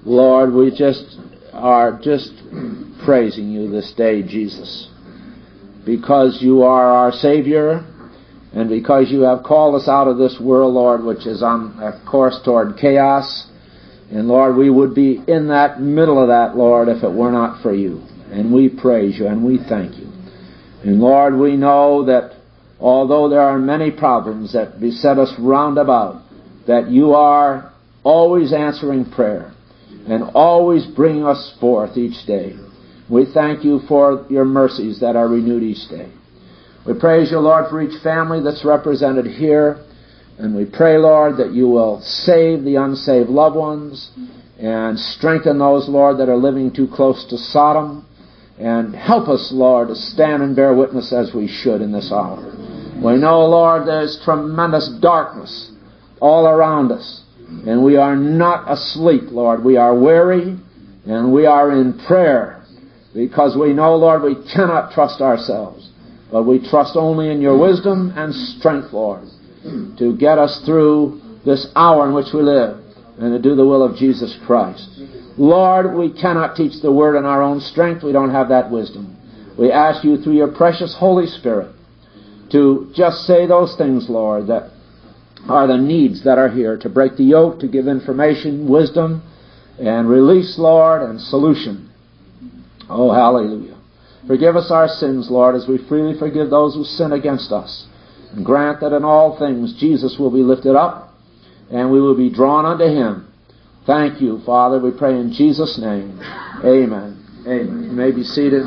Lord, we are praising you this day, Jesus, because you are our Savior and because you have called us out of this world, Lord, which is on a course toward chaos. And Lord, we would be in that middle of that, Lord, if it were not for you. And we praise you and we thank you. And Lord, we know that although there are many problems that beset us round about, that you are always answering prayer and always bringing us forth each day. We thank you for your mercies that are renewed each day. We praise you, Lord, for each family that's represented here. And we pray, Lord, that you will save the unsaved loved ones and strengthen those, Lord, that are living too close to Sodom. And help us, Lord, to stand and bear witness as we should in this hour. We know, Lord, there's tremendous darkness all around us. And we are not asleep, Lord. We are weary and we are in prayer because we know, Lord, we cannot trust ourselves. But we trust only in your wisdom and strength, Lord, to get us through this hour in which we live and to do the will of Jesus Christ. Lord, we cannot teach the Word in our own strength. We don't have that wisdom. We ask you through your precious Holy Spirit to just say those things, Lord, that are the needs that are here, to break the yoke, to give information, wisdom, and release, Lord, and solution. Oh, hallelujah. Forgive us our sins, Lord, as we freely forgive those who sin against us. And grant that in all things Jesus will be lifted up and we will be drawn unto him. Thank you, Father. We pray in Jesus' name. Amen. Amen. You may be seated.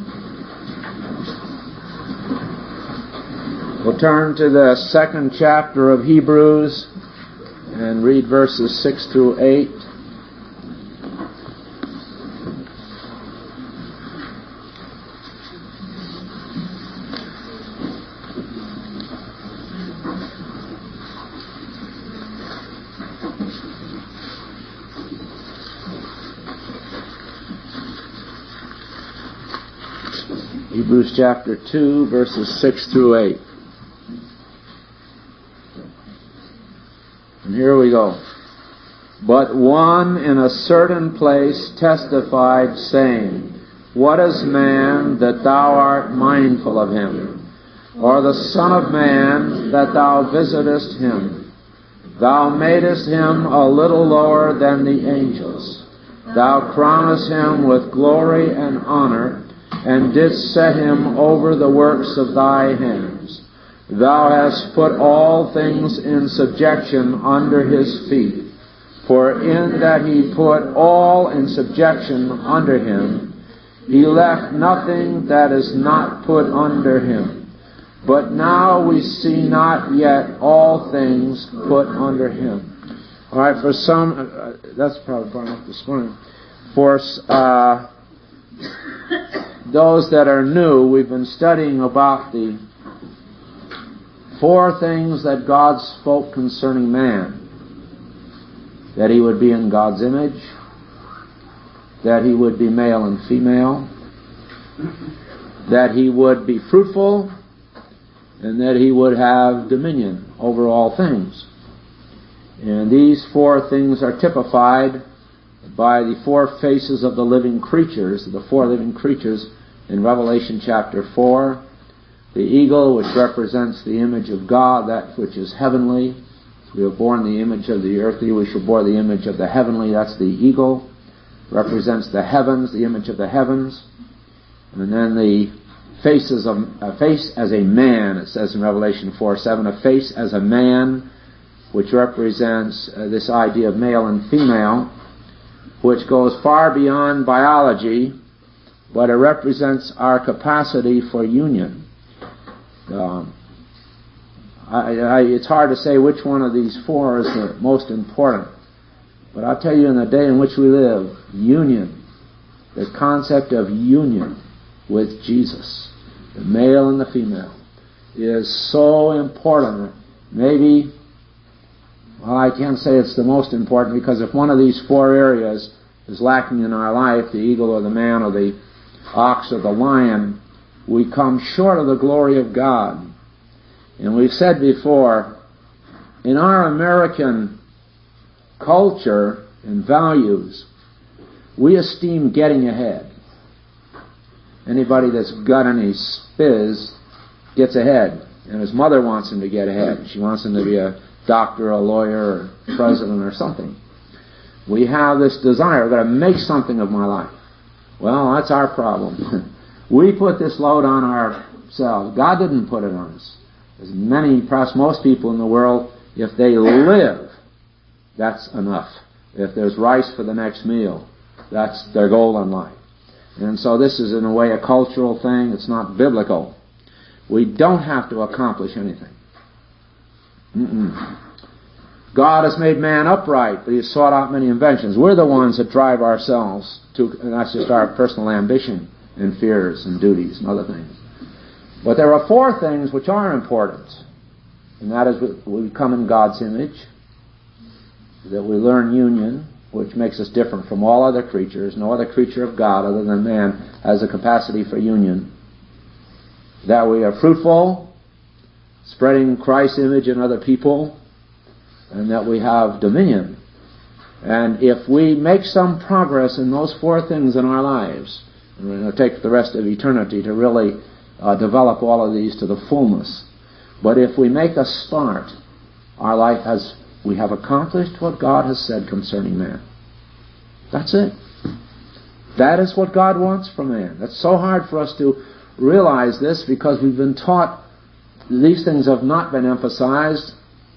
We'll turn to the second chapter of Hebrews and read verses 6 through 8. Hebrews chapter 2, verses 6 through 8. And here we go. But one in a certain place testified, saying, What is man that thou art mindful of him? Or the Son of man that thou visitest him? Thou madest him a little lower than the angels. Thou crownest him with glory and honor, and didst set him over the works of thy hands. Thou hast put all things in subjection under his feet. For in that he put all in subjection under him, he left nothing that is not put under him. But now we see not yet all things put under him. All right, for some, that's probably far enough this morning. For those that are new, we've been studying about the 4 things that God spoke concerning man. That he would be in God's image, that he would be male and female, that he would be fruitful, and that he would have dominion over all things. And these 4 things are typified by the 4 faces of the living creatures, the 4 living creatures in Revelation chapter 4. The eagle, which represents the image of God, that which is heavenly. We have borne the image of the earthly, we shall bear the image of the heavenly. That's the eagle. Represents the heavens, the image of the heavens. And then the faces of a face as a man, it says in Revelation 4:7, a face as a man, which represents this idea of male and female, which goes far beyond biology, but it represents our capacity for union. It's hard to say which one of these 4 is the most important. But I'll tell you, in the day in which we live, union, the concept of union with Jesus, the male and the female, is so important. Maybe, well, I can't say it's the most important, because if one of these 4 areas is lacking in our life, the eagle or the man or the ox or the lion, we come short of the glory of God. And we've said before, in our American culture and values, We esteem getting ahead. Anybody that's got any spiz gets ahead. And his mother wants him to get ahead. She wants him to be a doctor, a lawyer, or president or something. We have this desire, I've got to make something of my life. Well, that's our problem. We put this load on ourselves. God didn't put it on us. As many, perhaps most people in the world, if they live, that's enough. If there's rice for the next meal, that's their goal in life. And so this is in a way a cultural thing. It's not biblical. We don't have to accomplish anything. God has made man upright, but He has sought out many inventions. We're the ones that drive ourselves to, and that's just our personal ambition and fears and duties and other things. But there are 4 things which are important. And that is we come in God's image, that we learn union, which makes us different from all other creatures. No other creature of God other than man has a capacity for union. That we are fruitful, spreading Christ's image in other people, and that we have dominion. And if we make some progress in those 4 things in our lives, and it'll take the rest of eternity to really develop all of these to the fullness. But if we make a start, our life we have accomplished what God has said concerning man. That's it. That is what God wants from man. That's so hard for us to realize this because we've been taught these things have not been emphasized.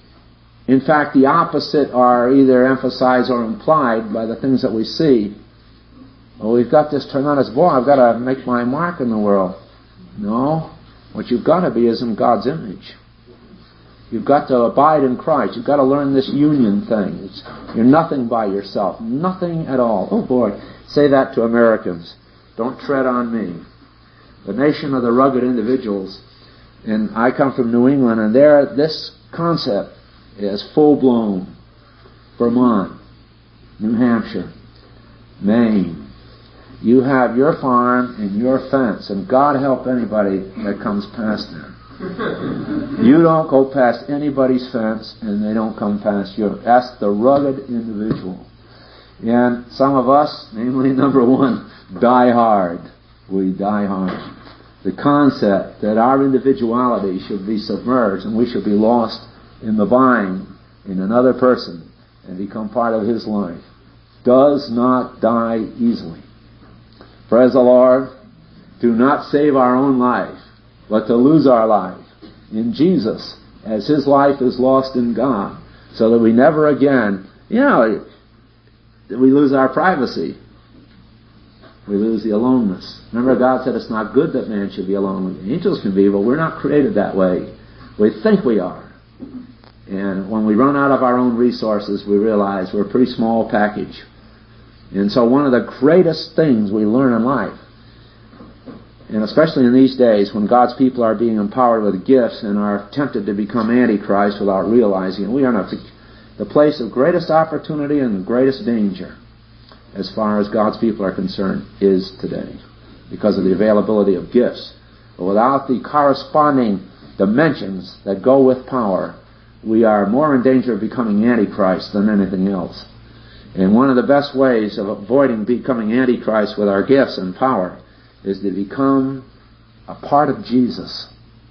In fact, the opposite are either emphasized or implied by the things that we see. Well, we've got this tremendous, I've got to make my mark in the world. No. What you've got to be is in God's image. You've got to abide in Christ. You've got to learn this union thing. You're nothing by yourself. Nothing at all. Oh boy, say that to Americans. Don't tread on me. The nation of the rugged individuals, and I come from New England, and there this concept is full-blown. Vermont, New Hampshire, Maine. You have your farm and your fence, and God help anybody that comes past there. You don't go past anybody's fence, and they don't come past yours. That's the rugged individual. And some of us, namely number 1, die hard. We die hard. The concept that our individuality should be submerged and we should be lost in the vine in another person and become part of his life does not die easily. Praise the Lord. Do not save our own life, but to lose our life in Jesus as His life is lost in God, so that we never again, we lose our privacy. We lose the aloneness. Remember, God said it's not good that man should be alone with the angels can be, but we're not created that way. We think we are. And when we run out of our own resources, we realize we're a pretty small package. And so one of the greatest things we learn in life, and especially in these days when God's people are being empowered with gifts and are tempted to become Antichrist without realizing it, we are not the place of greatest opportunity and the greatest danger as far as God's people are concerned is today because of the availability of gifts. But without the corresponding dimensions that go with power, we are more in danger of becoming Antichrist than anything else. And one of the best ways of avoiding becoming Antichrist with our gifts and power is to become a part of Jesus.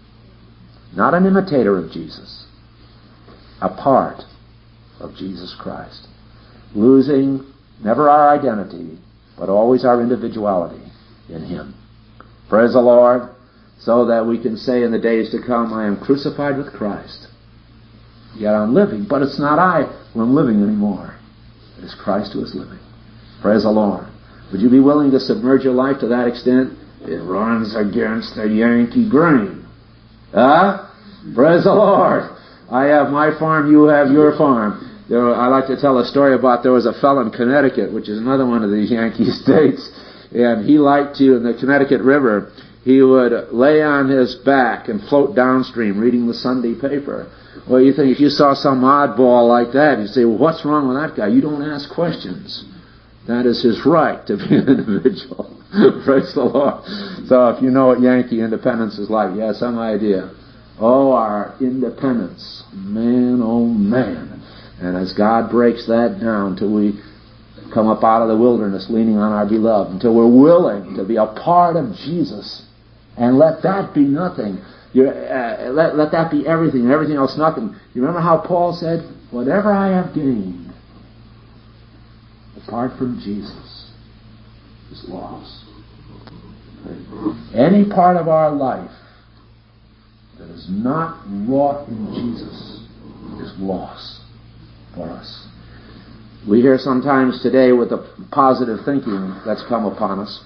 Not an imitator of Jesus. A part of Jesus Christ. Losing never our identity, but always our individuality in Him. Praise the Lord. So that we can say in the days to come, I am crucified with Christ. Yet I'm living, but it's not I who am living anymore. It is Christ who is living. Praise the Lord. Would you be willing to submerge your life to that extent? It runs against the Yankee grain. Praise the Lord. I have my farm, you have your farm. I like to tell a story about there was a fellow in Connecticut, which is another one of these Yankee states, and he liked to, in the Connecticut River, he would lay on his back and float downstream reading the Sunday paper. Well, you think if you saw some oddball like that, you'd say, well, what's wrong with that guy? You don't ask questions. That is his right to be an individual. Praise the Lord. So if you know what Yankee independence is like, you have some idea. Oh, our independence. Man, oh man. And as God breaks that down till we come up out of the wilderness leaning on our beloved, until we're willing to be a part of Jesus. And let that be nothing. Let that be everything, and everything else nothing. You remember how Paul said, whatever I have gained, apart from Jesus, is loss. Any part of our life that is not wrought in Jesus is loss for us. We hear sometimes today with the positive thinking that's come upon us,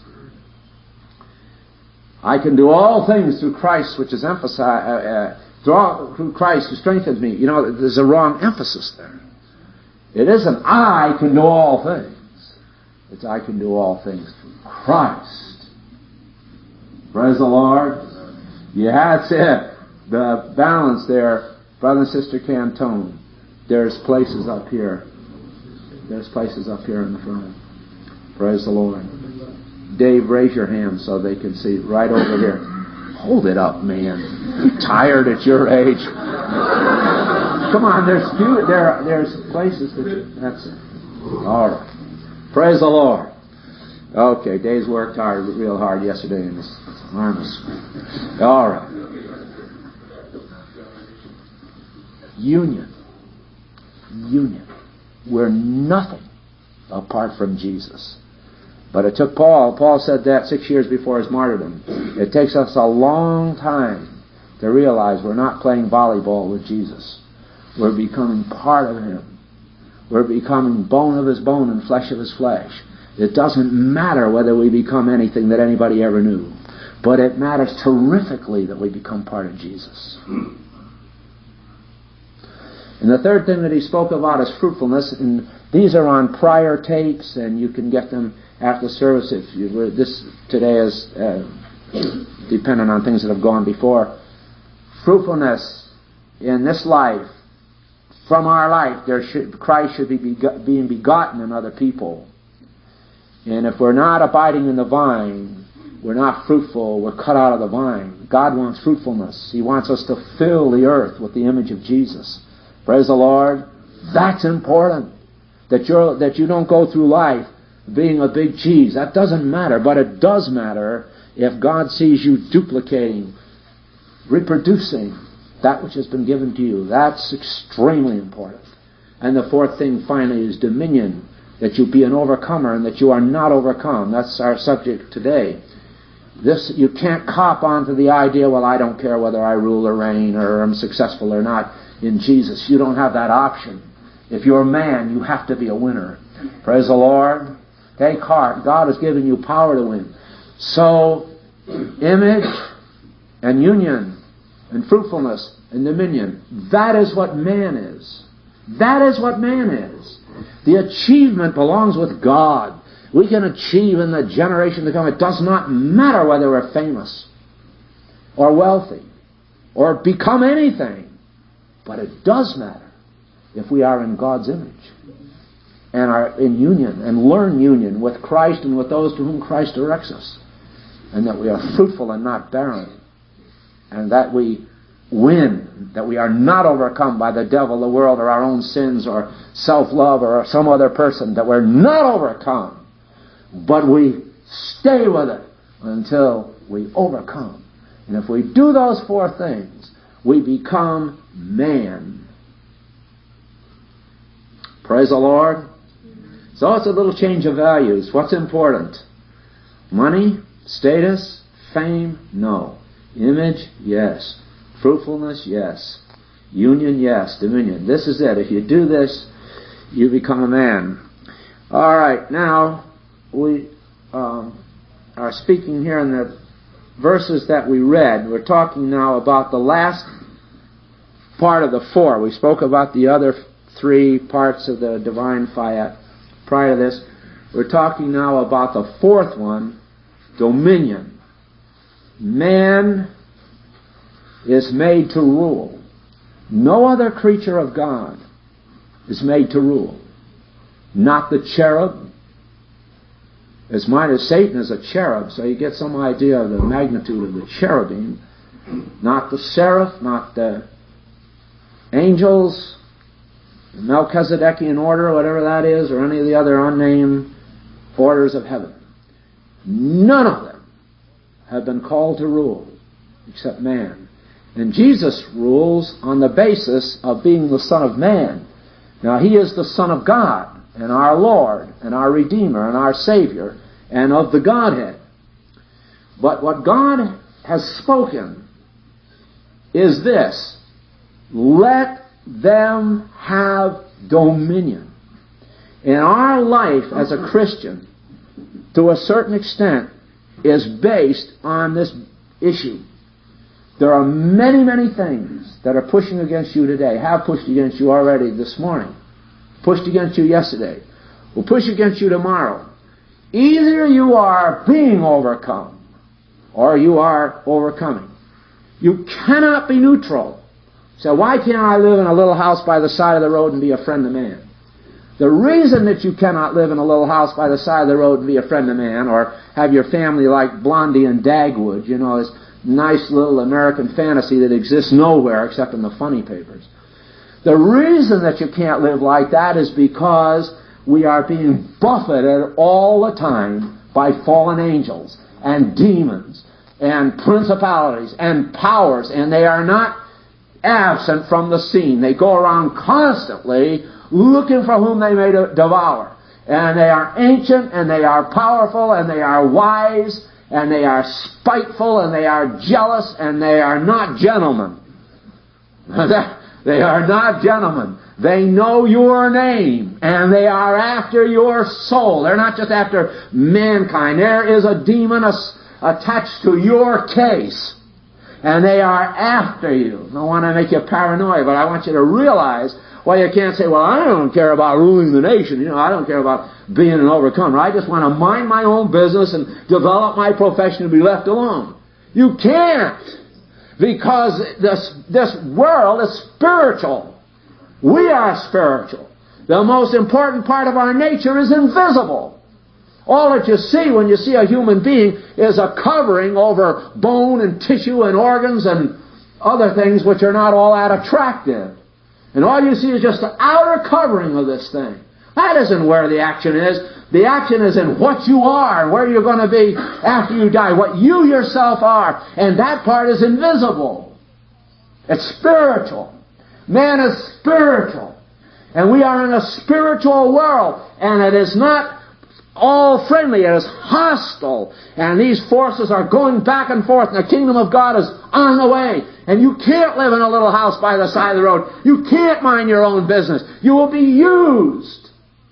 I can do all things through Christ, which is emphasized, through Christ who strengthens me. You know, there's a wrong emphasis there. It isn't I can do all things. It's I can do all things through Christ. Praise the Lord. You had the balance there, Brother and Sister Cantone. There's places up here. There's places up here in the front. Praise the Lord. Dave, raise your hand so they can see right over here. Hold it up, man. You tired at your age? Come on, there's places that's it. All right. Praise the Lord. Okay, Dave's worked real hard yesterday in his harness. All right. Union. We're nothing apart from Jesus. But it took Paul said that 6 years before his martyrdom. It takes us a long time to realize we're not playing volleyball with Jesus. We're becoming part of Him. We're becoming bone of His bone and flesh of His flesh. It doesn't matter whether we become anything that anybody ever knew. But it matters terrifically that we become part of Jesus. And the third thing that he spoke about is fruitfulness. And these are on prior tapes, and you can get them after service. If this today is dependent on things that have gone before. Fruitfulness in this life, from our life, Christ should be being begotten in other people. And if we're not abiding in the vine, we're not fruitful, we're cut out of the vine. God wants fruitfulness. He wants us to fill the earth with the image of Jesus. Praise the Lord. That's important. That you don't go through life being a big cheese. That doesn't matter, but it does matter if God sees you duplicating, reproducing that which has been given to you. That's extremely important. And the fourth thing finally is dominion. That you be an overcomer and that you are not overcome. That's our subject today. You can't cop onto the idea, well, I don't care whether I rule or reign or I'm successful or not in Jesus. You don't have that option. If you're a man, you have to be a winner. Praise the Lord. Take heart. God has given you power to win. So, image and union and fruitfulness and dominion. That is what man is. That is what man is. The achievement belongs with God. We can achieve in the generation to come. It does not matter whether we're famous or wealthy or become anything. But it does matter if we are in God's image and are in union and learn union with Christ and with those to whom Christ directs us. And that we are fruitful and not barren. And that we win, that we are not overcome by the devil, the world, or our own sins, or self-love, or some other person, that we're not overcome, but we stay with it until we overcome. And if we do those four things, we become man. Praise the Lord. So it's a little change of values. What's important? Money? Status? Fame? No. Image? Yes. Fruitfulness, yes. Union, yes. Dominion. This is it. If you do this, you become a man. All right. Now, we are speaking here in the verses that we read. We're talking now about the last part of the four. We spoke about the other three parts of the divine fiat prior to this. We're talking now about the fourth one, dominion. Man is made to rule. No other creature of God is made to rule. Not the cherub. As mine as Satan is a cherub, so you get some idea of the magnitude of the cherubim. Not the seraph, not the angels, the Melchizedekian order, whatever that is, or any of the other unnamed orders of heaven. None of them have been called to rule except man. And Jesus rules on the basis of being the Son of Man. Now, He is the Son of God, and our Lord, and our Redeemer, and our Savior, and of the Godhead. But what God has spoken is this: let them have dominion. And our life as a Christian, to a certain extent, is based on this issue. There are many, many things that are pushing against you today, have pushed against you already this morning, pushed against you yesterday, will push against you tomorrow. Either you are being overcome, or you are overcoming. You cannot be neutral. So why can't I live in a little house by the side of the road and be a friend of man? The reason that you cannot live in a little house by the side of the road and be a friend of man, or have your family like Blondie and Dagwood, you know, this nice little American fantasy that exists nowhere except in the funny papers. The reason that you can't live like that is because we are being buffeted all the time by fallen angels and demons and principalities and powers, and they are not absent from the scene. They go around constantly looking for whom they may devour. And they are ancient, and they are powerful, and they are wise, and they are spiteful, and they are jealous, and they are not gentlemen. They are not gentlemen. They know your name, and they are after your soul. They're not just after mankind. There is a demon attached to your case, and they are after you. I don't want to make you paranoid, but I want you to realize, well, you can't say, well, I don't care about ruling the nation. You know, I don't care about being an overcomer. I just want to mind my own business and develop my profession and be left alone. You can't, because this world is spiritual. We are spiritual. The most important part of our nature is invisible. All that you see when you see a human being is a covering over bone and tissue and organs and other things which are not all that attractive. And all you see is just the outer covering of this thing. That isn't where the action is. The action is in what you are, where you're going to be after you die, what you yourself are. And that part is invisible. It's spiritual. Man is spiritual. And we are in a spiritual world. And it is not all friendly. It is hostile. And these forces are going back and forth. And the kingdom of God is on the way. And you can't live in a little house by the side of the road. You can't mind your own business. You will be used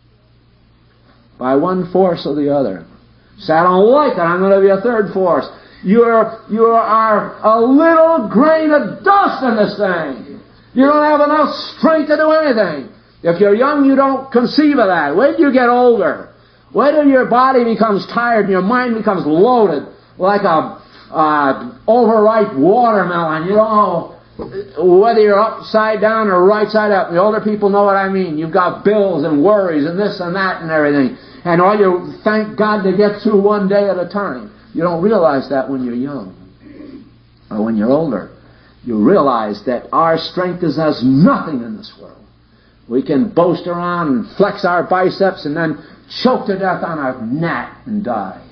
by one force or the other. Say, I don't like it. I'm going to be a third force. You are a little grain of dust in this thing. You don't have enough strength to do anything. If you're young, you don't conceive of that. Wait till you get older. Wait till your body becomes tired and your mind becomes loaded like a overripe watermelon. You don't know whether you're upside down or right side up. The older people know what I mean. You've got bills and worries and this and that and everything. And all you thank God to get through one day at a time. You don't realize that when you're young. Or when you're older. You realize that our strength is as nothing in this world. We can boast around and flex our biceps and then choke to death on a gnat and die.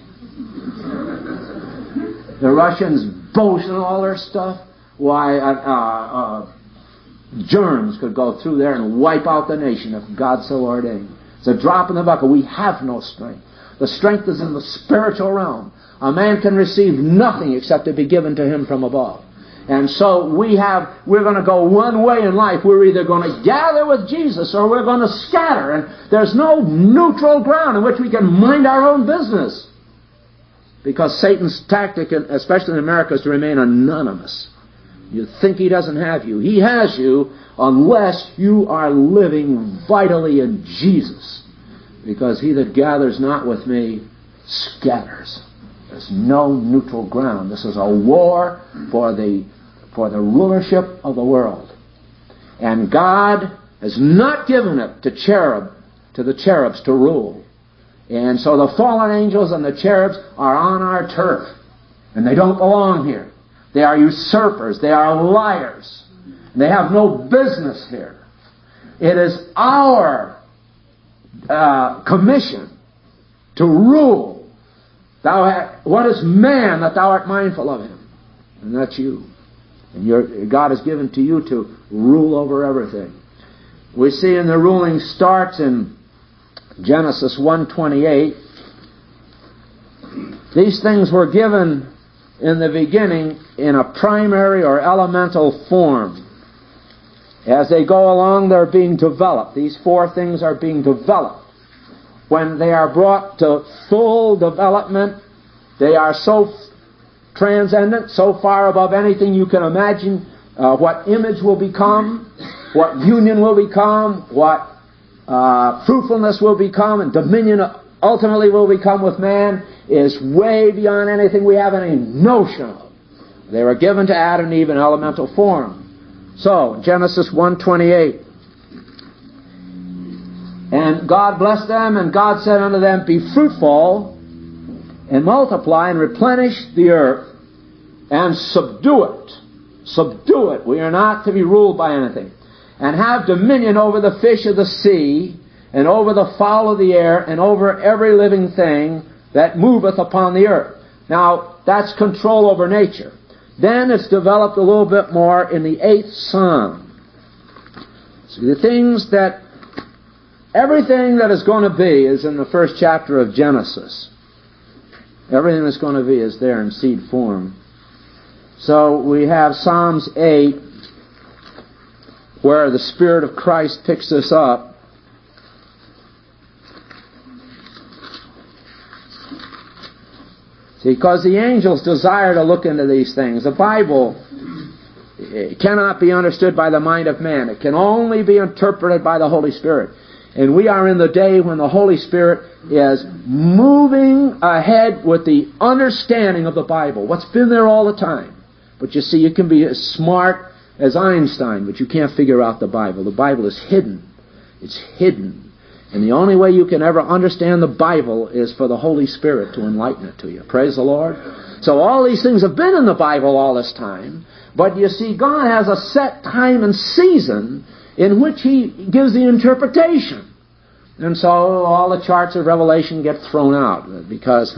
The Russians boast in all their stuff. Why, germs could go through there and wipe out the nation if God so ordained. It's a drop in the bucket. We have no strength. The strength is in the spiritual realm. A man can receive nothing except to be given to him from above. And so we're going to go one way in life. We're either going to gather with Jesus or we're going to scatter. And there's no neutral ground in which we can mind our own business. Because Satan's tactic, especially in America, is to remain anonymous. You think he doesn't have you. He has you unless you are living vitally in Jesus. Because he that gathers not with me scatters. There's no neutral ground. This is a war for the rulership of the world. And God has not given it to the cherubs to rule. And so the fallen angels and the cherubs are on our turf. And they don't belong here. They are usurpers. They are liars. They have no business here. It is our commission to rule. What is man that thou art mindful of him? And that's you. And God has given to you to rule over everything. We see in the ruling starts in Genesis 1:28. These things were given in the beginning in a primary or elemental form. As they go along, they're being developed. These four things are being developed. When they are brought to full development, they are so transcendent, so far above anything you can imagine, what image will become, what union will become, what fruitfulness will become, and dominion ultimately will become with man, is way beyond anything we have any notion of. They were given to Adam and Eve in elemental form. So, Genesis 1:28. And God blessed them, and God said unto them, Be fruitful, and multiply, and replenish the earth, and subdue it. Subdue it. We are not to be ruled by anything. And have dominion over the fish of the sea, and over the fowl of the air, and over every living thing that moveth upon the earth. Now, that's control over nature. Then it's developed a little bit more in the 8th Psalm. See, the things that, everything that is going to be is in the first chapter of Genesis. Everything that's going to be is there in seed form. So we have Psalms 8, where the Spirit of Christ picks this up. See, because the angels desire to look into these things. The Bible cannot be understood by the mind of man. It can only be interpreted by the Holy Spirit. And we are in the day when the Holy Spirit is moving ahead with the understanding of the Bible. What's been there all the time. But you see, you can be as smart as Einstein, but you can't figure out the Bible. The Bible is hidden. It's hidden. And the only way you can ever understand the Bible is for the Holy Spirit to enlighten it to you. Praise the Lord. So all these things have been in the Bible all this time. But you see, God has a set time and season in which He gives the interpretation. And so all the charts of Revelation get thrown out because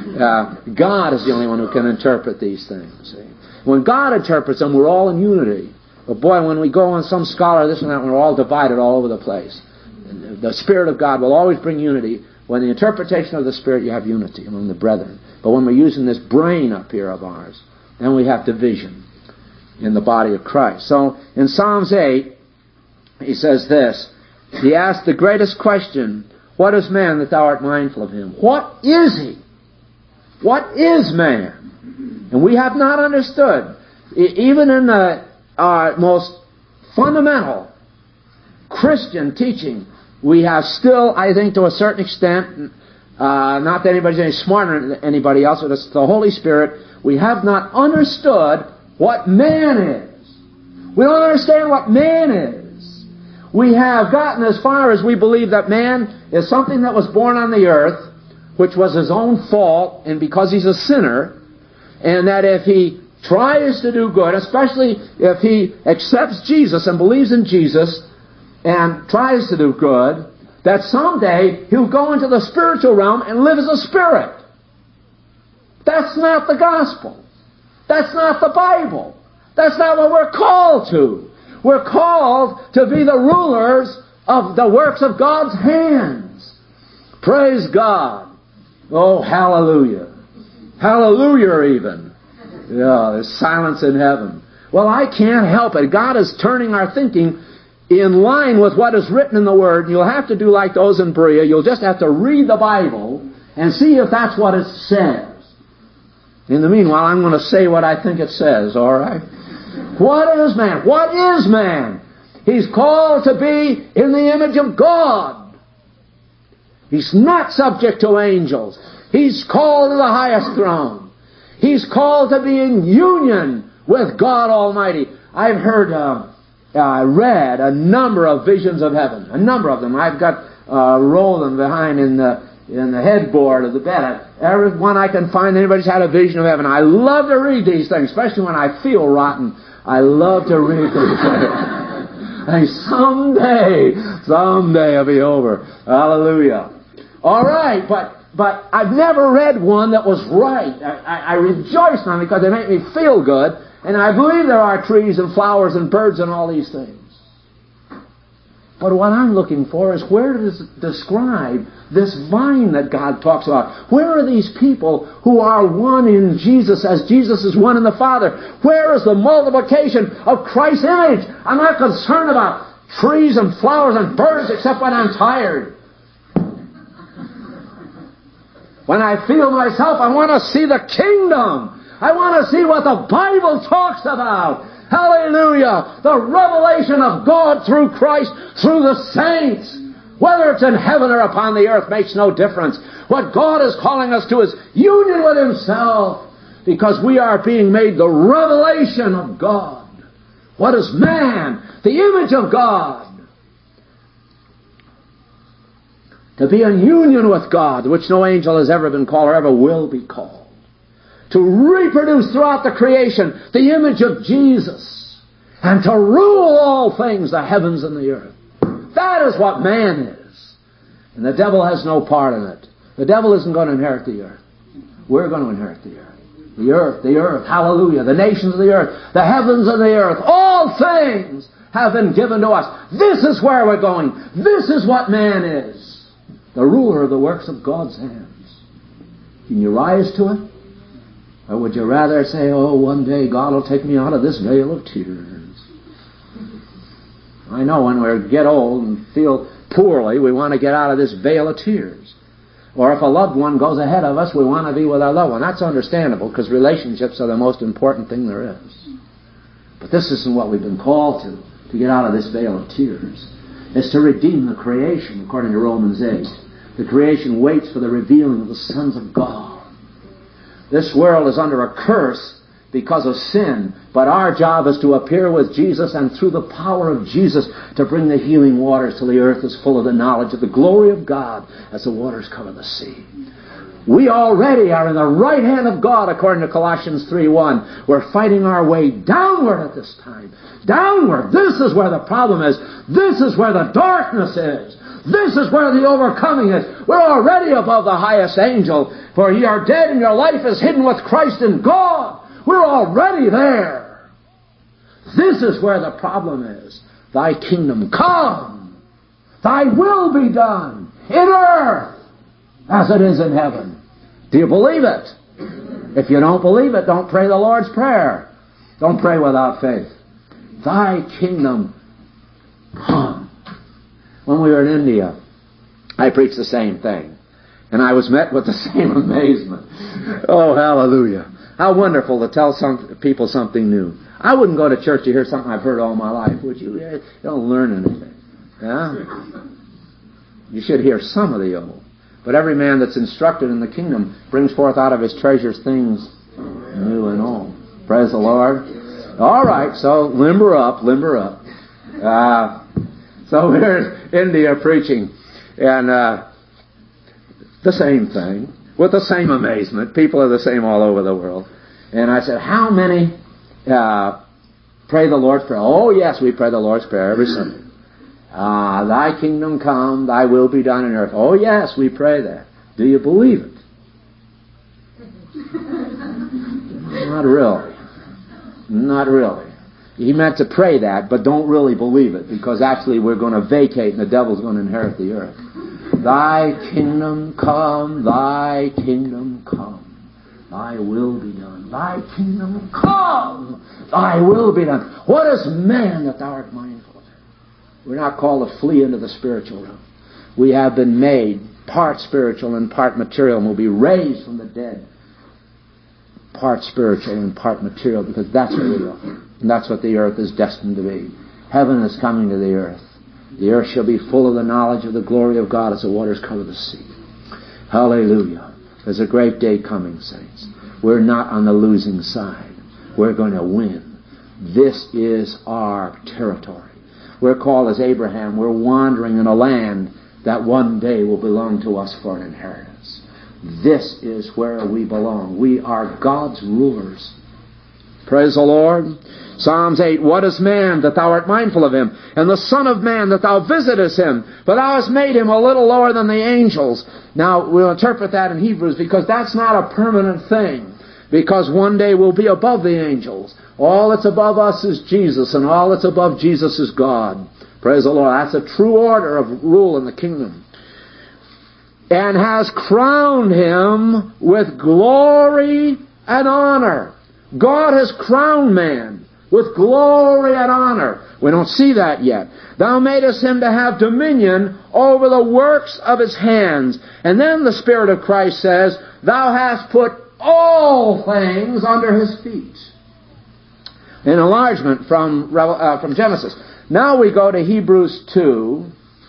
God is the only one who can interpret these things. See? When God interprets them, we're all in unity. But boy, when we go on some scholar, this and that, we're all divided all over the place. The Spirit of God will always bring unity. When the interpretation of the Spirit, you have unity among the brethren. But when we're using this brain up here of ours, then we have division in the body of Christ. So in Psalms 8, he says this. He asked the greatest question, What is man that thou art mindful of him? What is he? What is man? And we have not understood. Even in the most fundamental Christian teaching, we have still, I think, to a certain extent, not that anybody's any smarter than anybody else, but it's the Holy Spirit, we have not understood what man is. We don't understand what man is. We have gotten as far as we believe that man is something that was born on the earth, which was his own fault, and because he's a sinner, and that if he tries to do good, especially if he accepts Jesus and believes in Jesus, and tries to do good, that someday he'll go into the spiritual realm and live as a spirit. That's not the gospel. That's not the Bible. That's not what we're called to. We're called to be the rulers of the works of God's hands. Praise God. Oh, hallelujah. Hallelujah even. Yeah, there's silence in heaven. Well, I can't help it. God is turning our thinking in line with what is written in the Word. You'll have to do like those in Berea. You'll just have to read the Bible and see if that's what it says. In the meanwhile, I'm going to say what I think it says, all right? What is man? What is man? He's called to be in the image of God. He's not subject to angels. He's called to the highest throne. He's called to be in union with God Almighty. I've heard... I read a number of visions of heaven. A number of them. I've got rolling behind in the headboard of the bed. Every one I can find, anybody's had a vision of heaven. I love to read these things, especially when I feel rotten. I love to read these things. And someday it'll be over. Hallelujah. All right, but I've never read one that was right. I rejoice in them because they make me feel good. And I believe there are trees and flowers and birds and all these things. But what I'm looking for is where does it describe this vine that God talks about? Where are these people who are one in Jesus as Jesus is one in the Father? Where is the multiplication of Christ's image? I'm not concerned about trees and flowers and birds except when I'm tired. When I feel myself, I want to see the kingdom. I want to see what the Bible talks about. Hallelujah! The revelation of God through Christ, through the saints. Whether it's in heaven or upon the earth makes no difference. What God is calling us to is union with Himself, because we are being made the revelation of God. What is man? The image of God. To be in union with God, which no angel has ever been called or ever will be called. To reproduce throughout the creation the image of Jesus. And to rule all things, the heavens and the earth. That is what man is. And the devil has no part in it. The devil isn't going to inherit the earth. We're going to inherit the earth. The earth, hallelujah. The nations of the earth, the heavens and the earth. All things have been given to us. This is where we're going. This is what man is. The ruler of the works of God's hands. Can you rise to it? Or would you rather say, oh, one day God will take me out of this vale of tears? I know when we get old and feel poorly, we want to get out of this vale of tears. Or if a loved one goes ahead of us, we want to be with our loved one. That's understandable, because relationships are the most important thing there is. But this isn't what we've been called to get out of this vale of tears. It's to redeem the creation, according to Romans 8. The creation waits for the revealing of the sons of God. This world is under a curse because of sin, but our job is to appear with Jesus and through the power of Jesus to bring the healing waters till the earth is full of the knowledge of the glory of God as the waters cover the sea. We already are in the right hand of God, according to Colossians 3:1. We're fighting our way downward at this time. Downward. This is where the problem is. This is where the darkness is. This is where the overcoming is. We're already above the highest angel. For ye are dead and your life is hidden with Christ in God. We're already there. This is where the problem is. Thy kingdom come. Thy will be done in earth as it is in heaven. Do you believe it? If you don't believe it, don't pray the Lord's Prayer. Don't pray without faith. Thy kingdom come. When we were in India, I preached the same thing. And I was met with the same amazement. Oh, hallelujah. How wonderful to tell some people something new. I wouldn't go to church to hear something I've heard all my life, would you? You don't learn anything. Yeah? You should hear some of the old. But every man that's instructed in the kingdom brings forth out of his treasures things new and old. Praise the Lord. All right, so limber up. So we're in India preaching, and the same thing, with the same amazement. People are the same all over the world. And I said, how many pray the Lord's Prayer? Oh, yes, we pray the Lord's Prayer every Sunday. Thy kingdom come, thy will be done on earth. Oh, yes, we pray that. Do you believe it? Not really. Not really. He meant to pray that, but don't really believe it, because actually we're going to vacate and the devil's going to inherit the earth. Thy kingdom come, thy kingdom come. Thy will be done. Thy kingdom come, thy will be done. What is man that thou art mindful of him? We're not called to flee into the spiritual realm. We have been made part spiritual and part material, and will be raised from the dead. Part spiritual and part material, because that's what we are. And that's what the earth is destined to be. Heaven is coming to the earth. The earth shall be full of the knowledge of the glory of God as the waters cover the sea. Hallelujah. There's a great day coming, saints. We're not on the losing side. We're going to win. This is our territory. We're called as Abraham. We're wandering in a land that one day will belong to us for an inheritance. This is where we belong. We are God's rulers. Praise the Lord. Psalms 8, what is man that thou art mindful of him, and the son of man that thou visitest him? For thou hast made him a little lower than the angels. Now, we'll interpret that in Hebrews, because that's not a permanent thing. Because one day we'll be above the angels. All that's above us is Jesus, and all that's above Jesus is God. Praise the Lord. That's a true order of rule in the kingdom. And has crowned him with glory and honor. God has crowned man with glory and honor. We don't see that yet. Thou madest him to have dominion over the works of his hands. And then the Spirit of Christ says, thou hast put all things under his feet. An enlargement from Genesis. Now we go to Hebrews 2,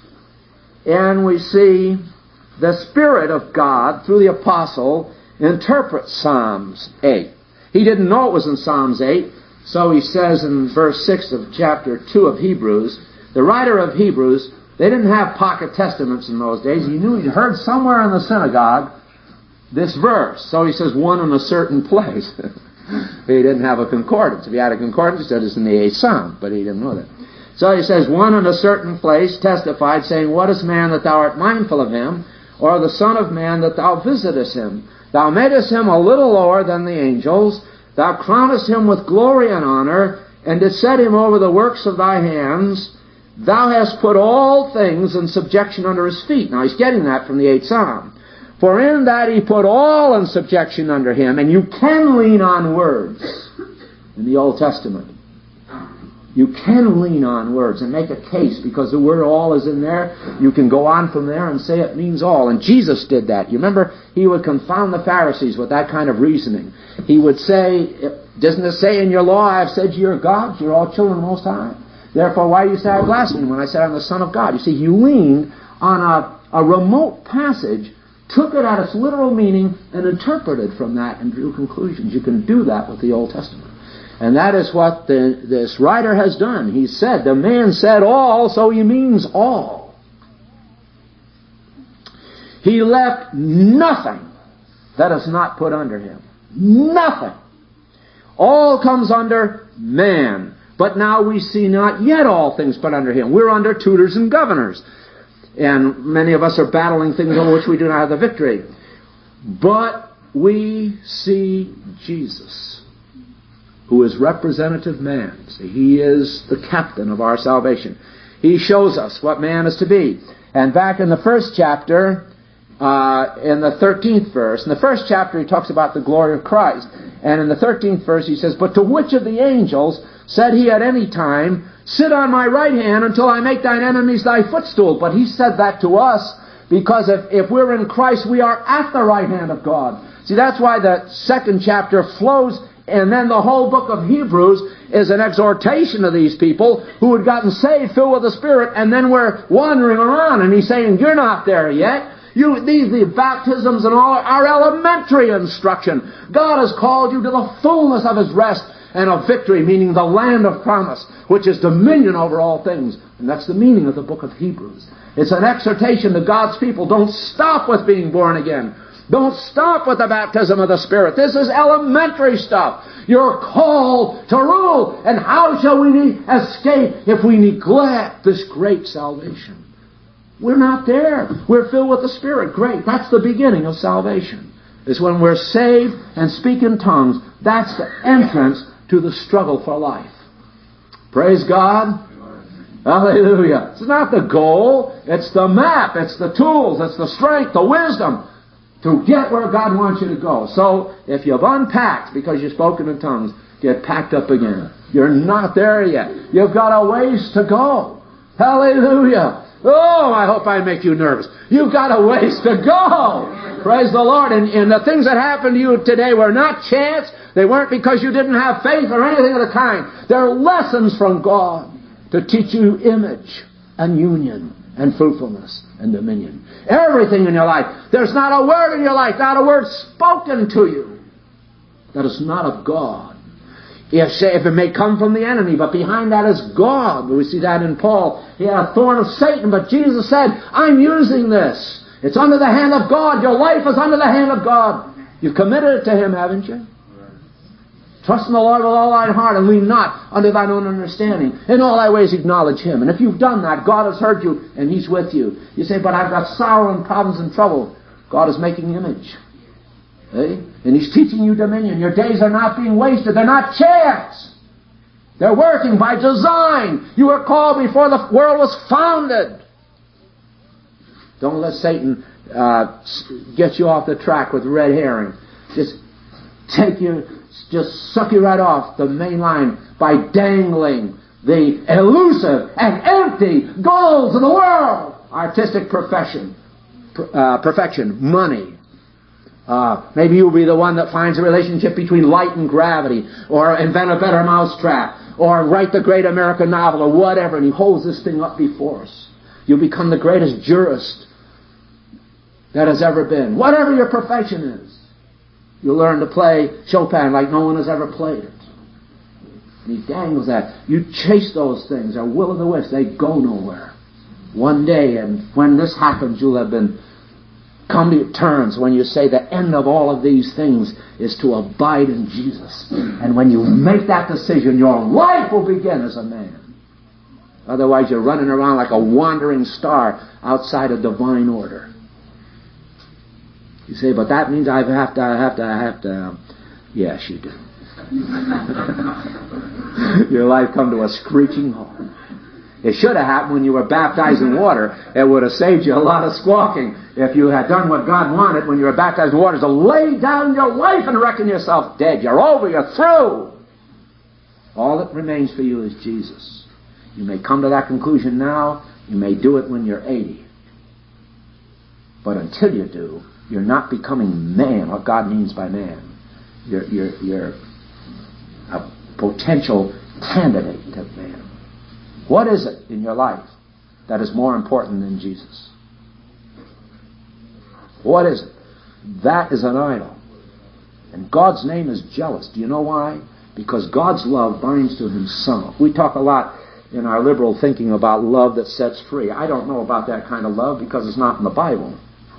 and we see the Spirit of God, through the Apostle, interpret Psalms 8. He didn't know it was in Psalms 8, so he says in verse 6 of chapter 2 of Hebrews, the writer of Hebrews, they didn't have pocket testaments in those days. He knew he'd heard somewhere in the synagogue this verse. So he says, one in a certain place. He didn't have a concordance. If he had a concordance, he said it's in the 8th Psalm, but he didn't know that. So he says, one in a certain place testified, saying, what is man that thou art mindful of him, or the son of man that thou visitest him? Thou madest him a little lower than the angels. Thou crownest him with glory and honor, and didst set him over the works of thy hands. Thou hast put all things in subjection under his feet. Now he's getting that from the 8th Psalm. For in that he put all in subjection under him, and you can lean on words in the Old Testament. You can lean on words and make a case, because the word all is in there. You can go on from there and say it means all. And Jesus did that. You remember, he would confound the Pharisees with that kind of reasoning. He would say, doesn't it say in your law, I have said to your gods, you're all children of the Most High? Therefore, why do you say I blaspheme when I said I'm the Son of God? You see, he leaned on a remote passage, took it at its literal meaning, and interpreted from that and drew conclusions. You can do that with the Old Testament. And that is what this writer has done. He said, the man said all, so he means all. He left nothing that is not put under him. Nothing. All comes under man. But now we see not yet all things put under him. We're under tutors and governors. And many of us are battling things over which we do not have the victory. But we see Jesus, who is representative man. See, he is the captain of our salvation. He shows us what man is to be. And back in the first chapter, in the 13th verse, in the first chapter he talks about the glory of Christ. And in the 13th verse he says, but to which of the angels said he at any time, sit on my right hand until I make thine enemies thy footstool? But he said that to us because if we're in Christ, we are at the right hand of God. See, that's why the second chapter flows. And then the whole book of Hebrews is an exhortation of these people who had gotten saved, filled with the Spirit, and then were wandering around. And he's saying, you're not there yet. The baptisms and all are elementary instruction. God has called you to the fullness of His rest and of victory, meaning the land of promise, which is dominion over all things. And that's the meaning of the book of Hebrews. It's an exhortation to God's people. Don't stop with being born again. Don't stop with the baptism of the Spirit. This is elementary stuff. You're called to rule. And how shall we escape if we neglect this great salvation? We're not there. We're filled with the Spirit. Great. That's the beginning of salvation. It's when we're saved and speak in tongues. That's the entrance to the struggle for life. Praise God. Hallelujah. It's not the goal. It's the map. It's the tools. It's the strength, the wisdom to get where God wants you to go. So, if you've unpacked because you've spoken in tongues, get packed up again. You're not there yet. You've got a ways to go. Hallelujah. Oh, I hope I make you nervous. You've got a ways to go. Praise the Lord. And the things that happened to you today were not chance. They weren't because you didn't have faith or anything of the kind. They're lessons from God to teach you image and union and fruitfulness and dominion. Everything in your life. There's not a word in your life, not a word spoken to you that is not of God. If it may come from the enemy, but behind that is God. We see that in Paul. He had a thorn of Satan, but Jesus said, I'm using this. It's under the hand of God. Your life is under the hand of God. You've committed it to Him, haven't you? Trust in the Lord with all thine heart, and lean not unto thine own understanding. In all thy ways acknowledge Him. And if you've done that, God has heard you, and He's with you. You say, but I've got sorrow and problems and trouble. God is making image. And He's teaching you dominion. Your days are not being wasted. They're not chance. They're working by design. You were called before the world was founded. Don't let Satan get you off the track with red herring. Just suck you right off the main line by dangling the elusive and empty goals of the world. Artistic perfection, money. Maybe you'll be the one that finds a relationship between light and gravity, or invent a better mousetrap, or write the great American novel, or whatever, and he holds this thing up before us. You'll become the greatest jurist that has ever been. Whatever your profession is, you'll learn to play Chopin like no one has ever played it. And he dangles that. You chase those things, they're will o' the wisp, they go nowhere. One day, and when this happens, you'll have come to your terms when you say the end of all of these things is to abide in Jesus. And when you make that decision, your life will begin as a man. Otherwise, you're running around like a wandering star outside a divine order. You say, but that means I have to. Yes, you do. Your life come to a screeching halt. It should have happened when you were baptized in water. It would have saved you a lot of squawking if you had done what God wanted when you were baptized in water, to lay down your life and reckon yourself dead. You're over, you're through. All that remains for you is Jesus. You may come to that conclusion now. You may do it when you're 80. But until you do, you're not becoming man, what God means by man. You're a potential candidate to man. What is it in your life that is more important than Jesus? What is it? That is an idol. And God's name is jealous. Do you know why? Because God's love binds to Himself. We talk a lot in our liberal thinking about love that sets free. I don't know about that kind of love because it's not in the Bible.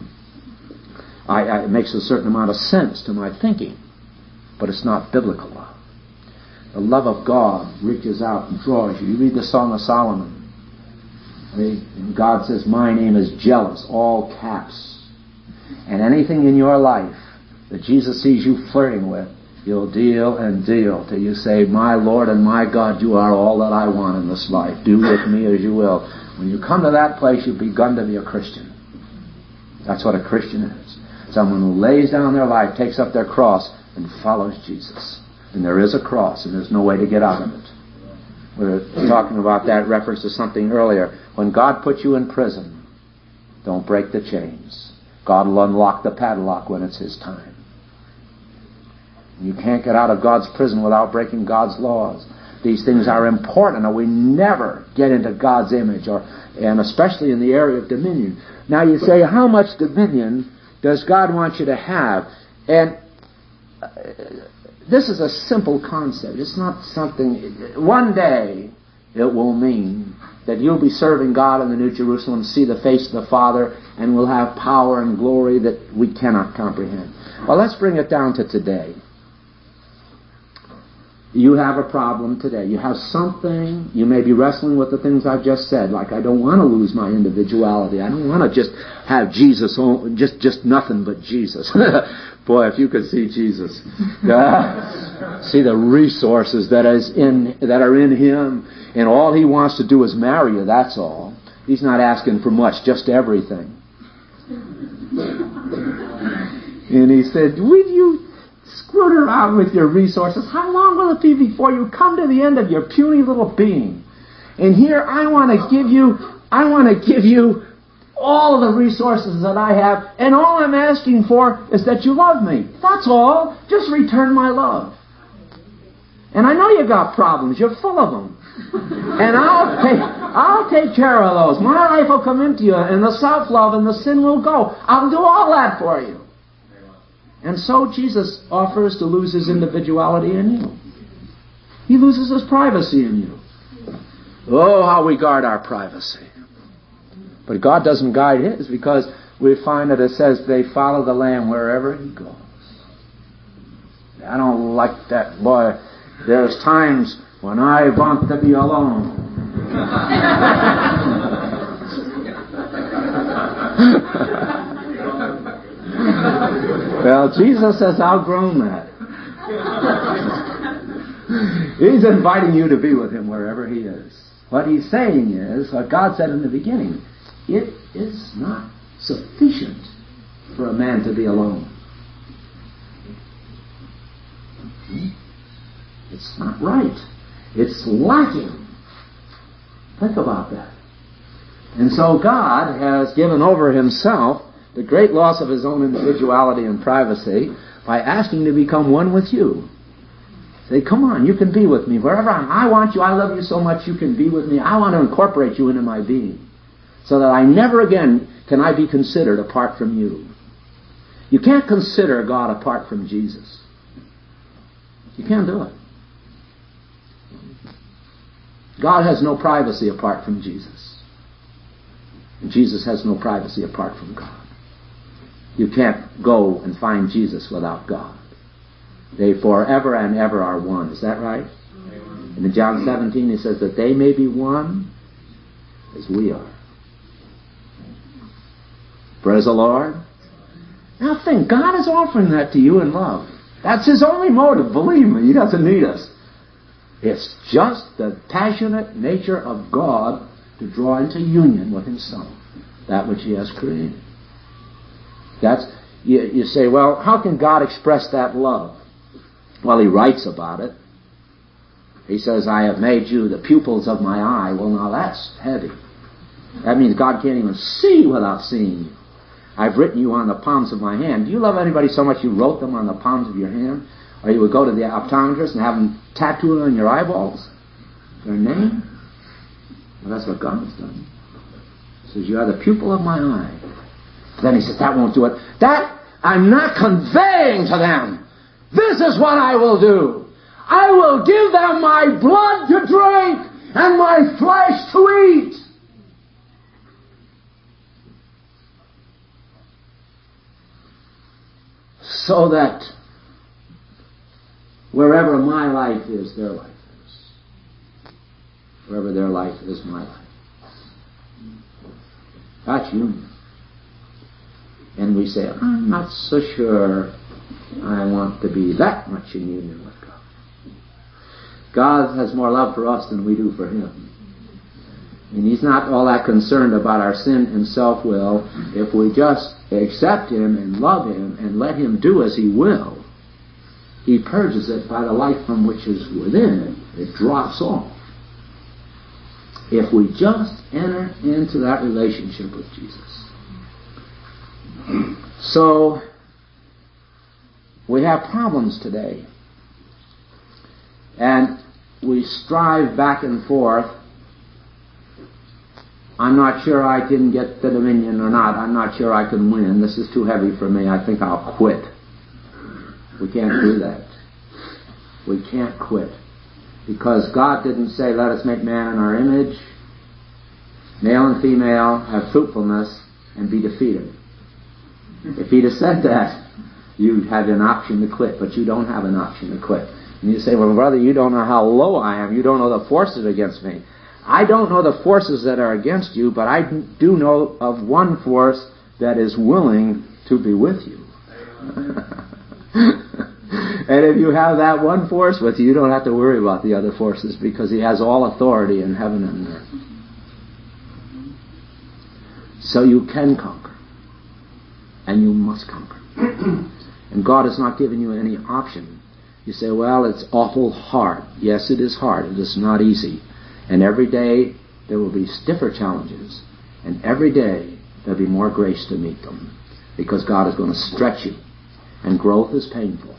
It makes a certain amount of sense to my thinking, but it's not biblical love. The love of God reaches out and draws you. You read the Song of Solomon. And God says, my name is jealous, all caps. And anything in your life that Jesus sees you flirting with, you'll deal and deal till you say, my Lord and my God, you are all that I want in this life. Do with me as you will. When you come to that place, you've begun to be a Christian. That's what a Christian is. Someone who lays down their life, takes up their cross, and follows Jesus. And there is a cross, and there's no way to get out of it. We were talking about that reference to something earlier. When God puts you in prison, don't break the chains. God will unlock the padlock when it's His time. You can't get out of God's prison without breaking God's laws. These things are important, or we never get into God's image, and especially in the area of dominion. Now you say, how much dominion does God want you to have? And this is a simple concept. It's not something... One day it will mean that you'll be serving God in the New Jerusalem, see the face of the Father, and will have power and glory that we cannot comprehend. Well, let's bring it down to today. You have a problem today. You have something. You may be wrestling with the things I've just said, like I don't want to lose my individuality. I don't want to just have Jesus, just nothing but Jesus. Boy, if you could see Jesus. See the resources that are in Him, and all He wants to do is marry you, that's all. He's not asking for much, just everything. And He said, would you screw around with your resources? How long will it be before you come to the end of your puny little being? And here I want to give you all of the resources that I have, and all I'm asking for is that you love me. That's all. Just return my love. And I know you got problems. You're full of them. And I'll take care of those. My life will come into you, and the self-love and the sin will go. I'll do all that for you. And so Jesus offers to lose His individuality in you. He loses His privacy in you. Oh, how we guard our privacy. But God doesn't guide His, because we find that it says they follow the Lamb wherever He goes. I don't like that, boy. There's times when I want to be alone. Well, Jesus has outgrown that. He's inviting you to be with Him wherever He is. What He's saying is, what God said in the beginning, it is not sufficient for a man to be alone. It's not right. It's lacking. Think about that. And so God has given over Himself the great loss of His own individuality and privacy by asking to become one with you. Say, come on, you can be with me. Wherever I want you, I love you so much, you can be with me. I want to incorporate you into my being so that I never again can I be considered apart from you. You can't consider God apart from Jesus. You can't do it. God has no privacy apart from Jesus. And Jesus has no privacy apart from God. You can't go and find Jesus without God. They forever and ever are one. Is that right? And in John 17 He says that they may be one as we are. Praise the Lord. Now think, God is offering that to you in love. That's His only motive. Believe me, He doesn't need us. It's just the passionate nature of God to draw into union with Himself, that which He has created. That's you say, well, how can God express that love? Well, He writes about it. He says, I have made you the pupils of my eye. Well, now that's heavy. That means God can't even see without seeing you. I've written you on the palms of my hand. Do you love anybody so much you wrote them on the palms of your hand? Or you would go to the optometrist and have them tattooed on your eyeballs? Their name? Well, that's what God has done. He says, you are the pupil of my eye. Then He says, that won't do it. That I'm not conveying to them. This is what I will do. I will give them my blood to drink and my flesh to eat. So that wherever my life is, their life is. Wherever their life is, my life. That's union. And we say, I'm not so sure I want to be that much in union with God. God has more love for us than we do for Him. And He's not all that concerned about our sin and self-will. If we just accept Him and love Him and let Him do as He will, He purges it by the life from which is within it. It drops off. If we just enter into that relationship with Jesus. So, we have problems today. And we strive back and forth. I'm not sure I can get the dominion or not. I'm not sure I can win. This is too heavy for me. I think I'll quit. We can't do that. We can't quit. Because God didn't say, let us make man in our image, male and female, have fruitfulness, and be defeated. If He'd have said that, you'd have an option to quit, but you don't have an option to quit. And you say, well, brother, you don't know how low I am. You don't know the forces against me. I don't know the forces that are against you, but I do know of one force that is willing to be with you. And if you have that one force with you, you don't have to worry about the other forces because He has all authority in heaven and earth. So you can conquer. And you must conquer. And God has not given you any option. You say, well, it's awful hard. Yes, it is hard. It is not easy. And every day there will be stiffer challenges. And every day there will be more grace to meet them. Because God is going to stretch you. And growth is painful.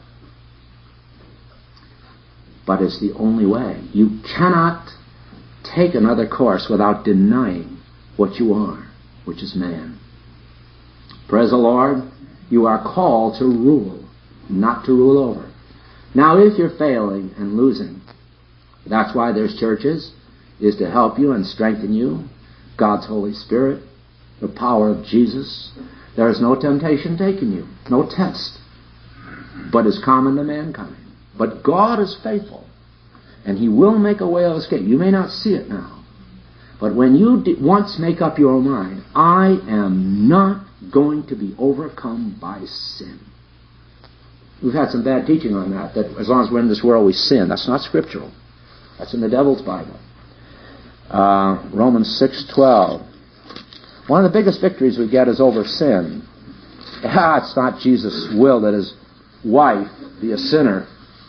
But it's the only way. You cannot take another course without denying what you are, which is man. Praise the Lord. You are called to rule, not to rule over. Now, if you're failing and losing, that's why there's churches, is to help you and strengthen you. God's Holy Spirit, the power of Jesus. There is no temptation taking you, no test. but is common to mankind. But God is faithful, and He will make a way of escape. You may not see it now, but when you once make up your mind, I am not going to be overcome by sin. We've had some bad teaching on that as long as we're in this world we sin. That's not scriptural. That's in the devil's Bible. Romans 6:12. One of the biggest victories we get is over sin. It's not Jesus' will that His wife be a sinner.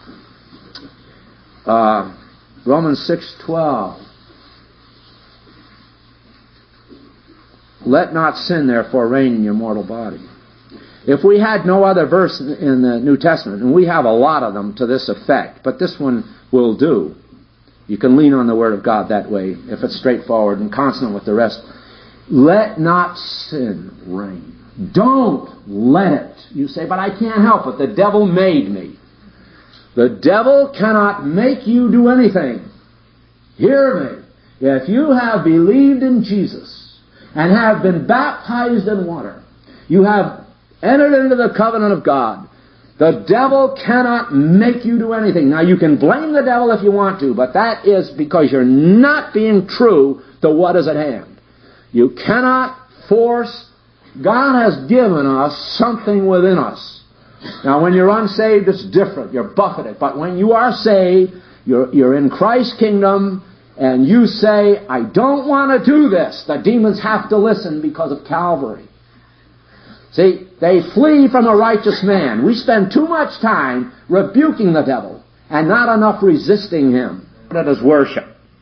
Romans 6:12. Let not sin therefore reign in your mortal body. If we had no other verse in the New Testament, and we have a lot of them to this effect, but this one will do. You can lean on the Word of God that way, if it's straightforward and consonant with the rest. Let not sin reign. Don't let it. You say, but I can't help it. The devil made me. The devil cannot make you do anything. Hear me. If you have believed in Jesus and have been baptized in water, you have entered into the covenant of God. The devil cannot make you do anything. Now, you can blame the devil if you want to, but that is because you're not being true to what is at hand. You cannot force. God has given us something within us. Now, when you're unsaved, it's different. You're buffeted. But when you are saved, you're in Christ's kingdom, and you say, I don't want to do this. The demons have to listen because of Calvary. See, they flee from a righteous man. We spend too much time rebuking the devil and not enough resisting him. That is worship.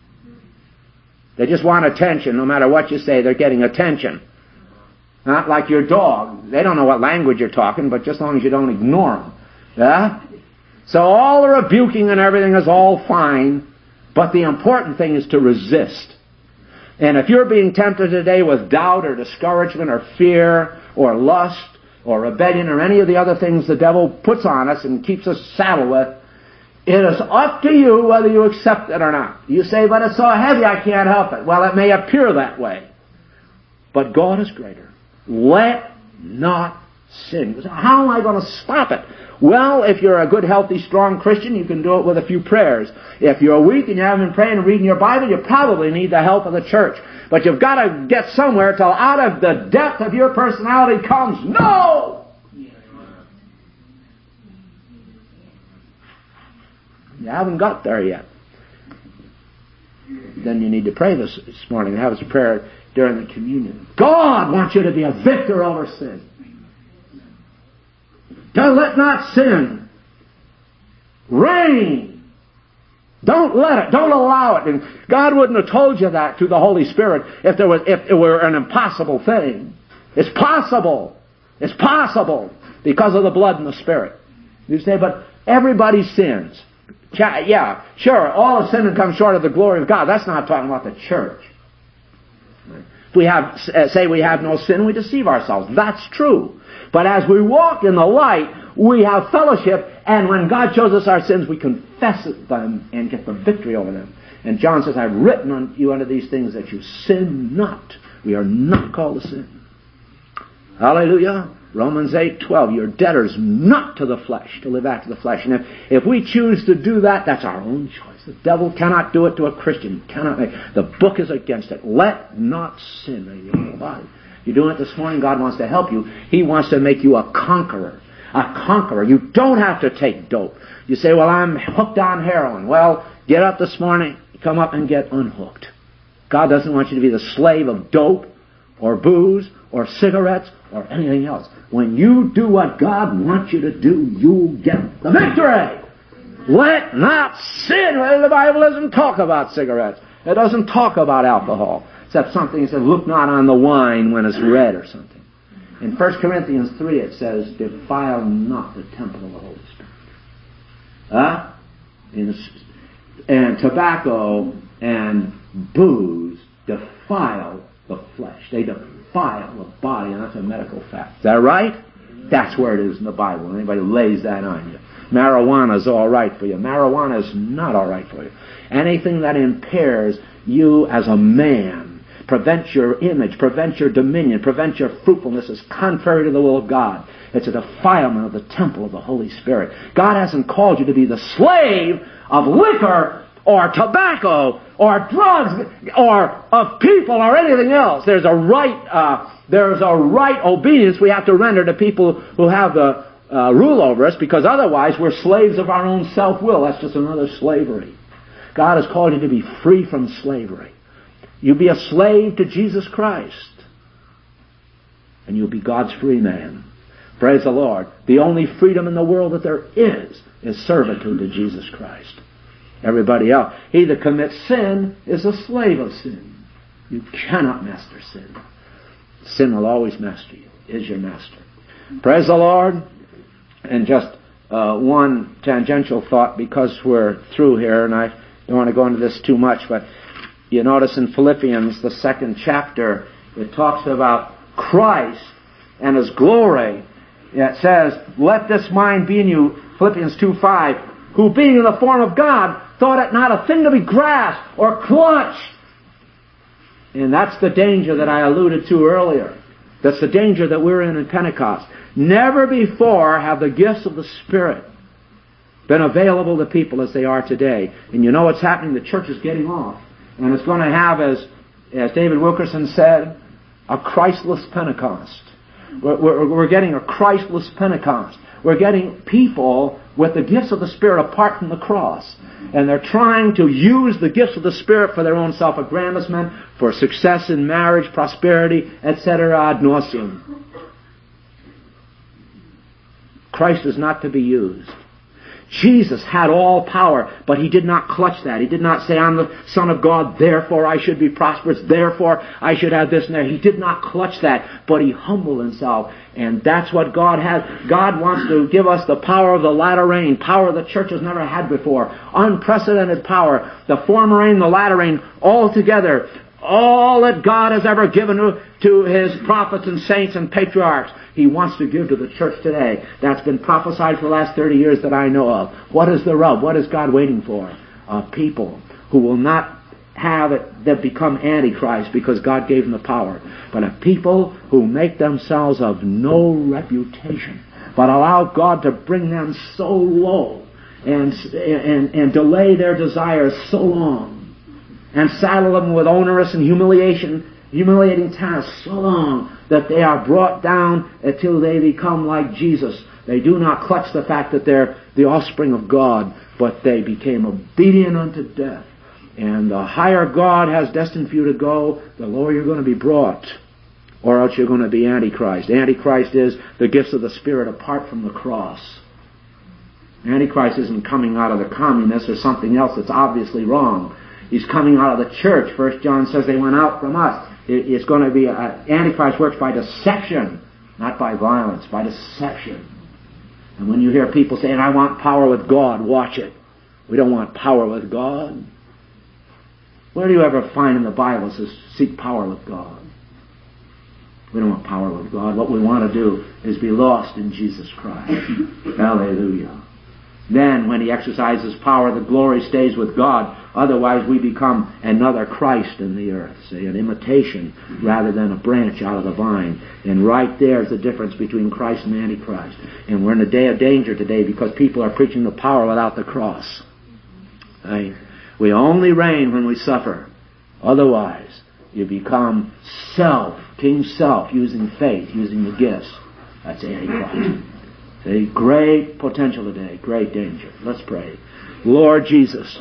They just want attention. No matter what you say, they're getting attention. Not like your dog. They don't know what language you're talking, but just as long as you don't ignore them. Yeah? So all the rebuking and everything is all fine, but the important thing is to resist. And if you're being tempted today with doubt or discouragement or fear or lust or rebellion or any of the other things the devil puts on us and keeps us saddled with, it is up to you whether you accept it or not. You say, but it's so heavy I can't help it. Well, it may appear that way, but God is greater. Let not sin. How am I going to stop it? Well, if you're a good, healthy, strong Christian, you can do it with a few prayers. If you're weak and you haven't been praying and reading your Bible, you probably need the help of the church. But you've got to get somewhere till out of the depth of your personality comes, no! You haven't got there yet. Then you need to pray this morning. Have a prayer during the communion. God wants you to be a victor over sin. Let not sin reign. Don't let it. Don't allow it. And God wouldn't have told you that through the Holy Spirit if it were an impossible thing. It's possible. It's possible because of the blood and the Spirit. You say, but everybody sins. Yeah, sure, all have sinned and come short of the glory of God. That's not talking about the church. If we say we have no sin, we deceive ourselves. That's true. But as we walk in the light, we have fellowship, and when God shows us our sins, we confess them and get the victory over them. And John says, I've written unto you unto these things that you sin not. We are not called to sin. Hallelujah. Romans 8:12. You're debtors not to the flesh, to live after the flesh. And if we choose to do that, that's our own choice. The devil cannot do it to a Christian. Cannot make. The book is against it. Let not sin in your whole body. You're doing it this morning. God wants to help you. He wants to make you a conqueror. A conqueror. You don't have to take dope. You say, well, I'm hooked on heroin. Well, get up this morning, come up and get unhooked. God doesn't want you to be the slave of dope or booze or cigarettes or anything else. When you do what God wants you to do, you'll get the victory. Let not sin. Well, the Bible doesn't talk about cigarettes. It doesn't talk about alcohol. Except something that says, look not on the wine when it's red or something. In 1 Corinthians 3 it says, defile not the temple of the Holy Spirit. And tobacco and booze defile the flesh. They defile the body, and that's a medical fact. Is that right? That's where it is in the Bible. Anybody lays that on you. Marijuana is all right for you. Marijuana is not all right for you. Anything that impairs you as a man, prevents your image, prevents your dominion, prevents your fruitfulness, is contrary to the will of God. It's a defilement of the temple of the Holy Spirit. God hasn't called you to be the slave of liquor or tobacco or drugs or of people or anything else. There's a right obedience we have to render to people who have the rule over us, because otherwise we're slaves of our own self-will. That's just another slavery. God has called you to be free from slavery. You be a slave to Jesus Christ, and you'll be God's free man. Praise the Lord. The only freedom in the world that there is servitude to Jesus Christ. Everybody else, he that commits sin is a slave of sin. You cannot master sin. Sin will always master you, is your master. Praise the Lord. And just one tangential thought, because we're through here, and I don't want to go into this too much, but you notice in Philippians, the 2nd chapter, it talks about Christ and His glory. It says, let this mind be in you, Philippians 2:5, who being in the form of God, thought it not a thing to be grasped or clutched. And that's the danger that I alluded to earlier. That's the danger that we're in Pentecost. Never before have the gifts of the Spirit been available to people as they are today. And you know what's happening? The church is getting off. And it's going to have, as David Wilkerson said, a Christless Pentecost. We're getting a Christless Pentecost. We're getting people with the gifts of the Spirit apart from the cross. And they're trying to use the gifts of the Spirit for their own self-aggrandizement, for success in marriage, prosperity, etc. ad nauseum. Christ is not to be used. Jesus had all power, but He did not clutch that. He did not say, I'm the Son of God, therefore I should be prosperous, therefore I should have this and that. He did not clutch that, but He humbled Himself. And that's what God has. God wants to give us the power of the latter rain, power the church has never had before. Unprecedented power. The former rain, the latter rain, all together. All that God has ever given to His prophets and saints and patriarchs, He wants to give to the church today. That's been prophesied for the last 30 years that I know of. What is the rub? What is God waiting for? People who will not have it that become antichrist because God gave them the power, but a people who make themselves of no reputation, but allow God to bring them so low and delay their desires so long, and saddle them with onerous and humiliating tasks so long that they are brought down until they become like Jesus. They do not clutch the fact that they're the offspring of God, but they became obedient unto death. And the higher God has destined for you to go, the lower you're going to be brought, or else you're going to be Antichrist. Antichrist is the gifts of the Spirit apart from the cross. Antichrist isn't coming out of the communists or something else that's obviously wrong. He's coming out of the church. 1 John says they went out from us. It's going to be, Antichrist works by deception, not by violence, by deception. And when you hear people saying, I want power with God, watch it. We don't want power with God. Where do you ever find in the Bible it says, seek power with God? We don't want power with God. What we want to do is be lost in Jesus Christ. Hallelujah. Then, when He exercises power, the glory stays with God. Otherwise, we become another Christ in the earth, say, an imitation rather than a branch out of the vine. And right there is the difference between Christ and Antichrist. And we're in a day of danger today because people are preaching the power without the cross. Right? We only reign when we suffer. Otherwise, you become self, King Self, using faith, using the gifts. That's Antichrist. A great potential today, great danger. Let's pray. Lord Jesus.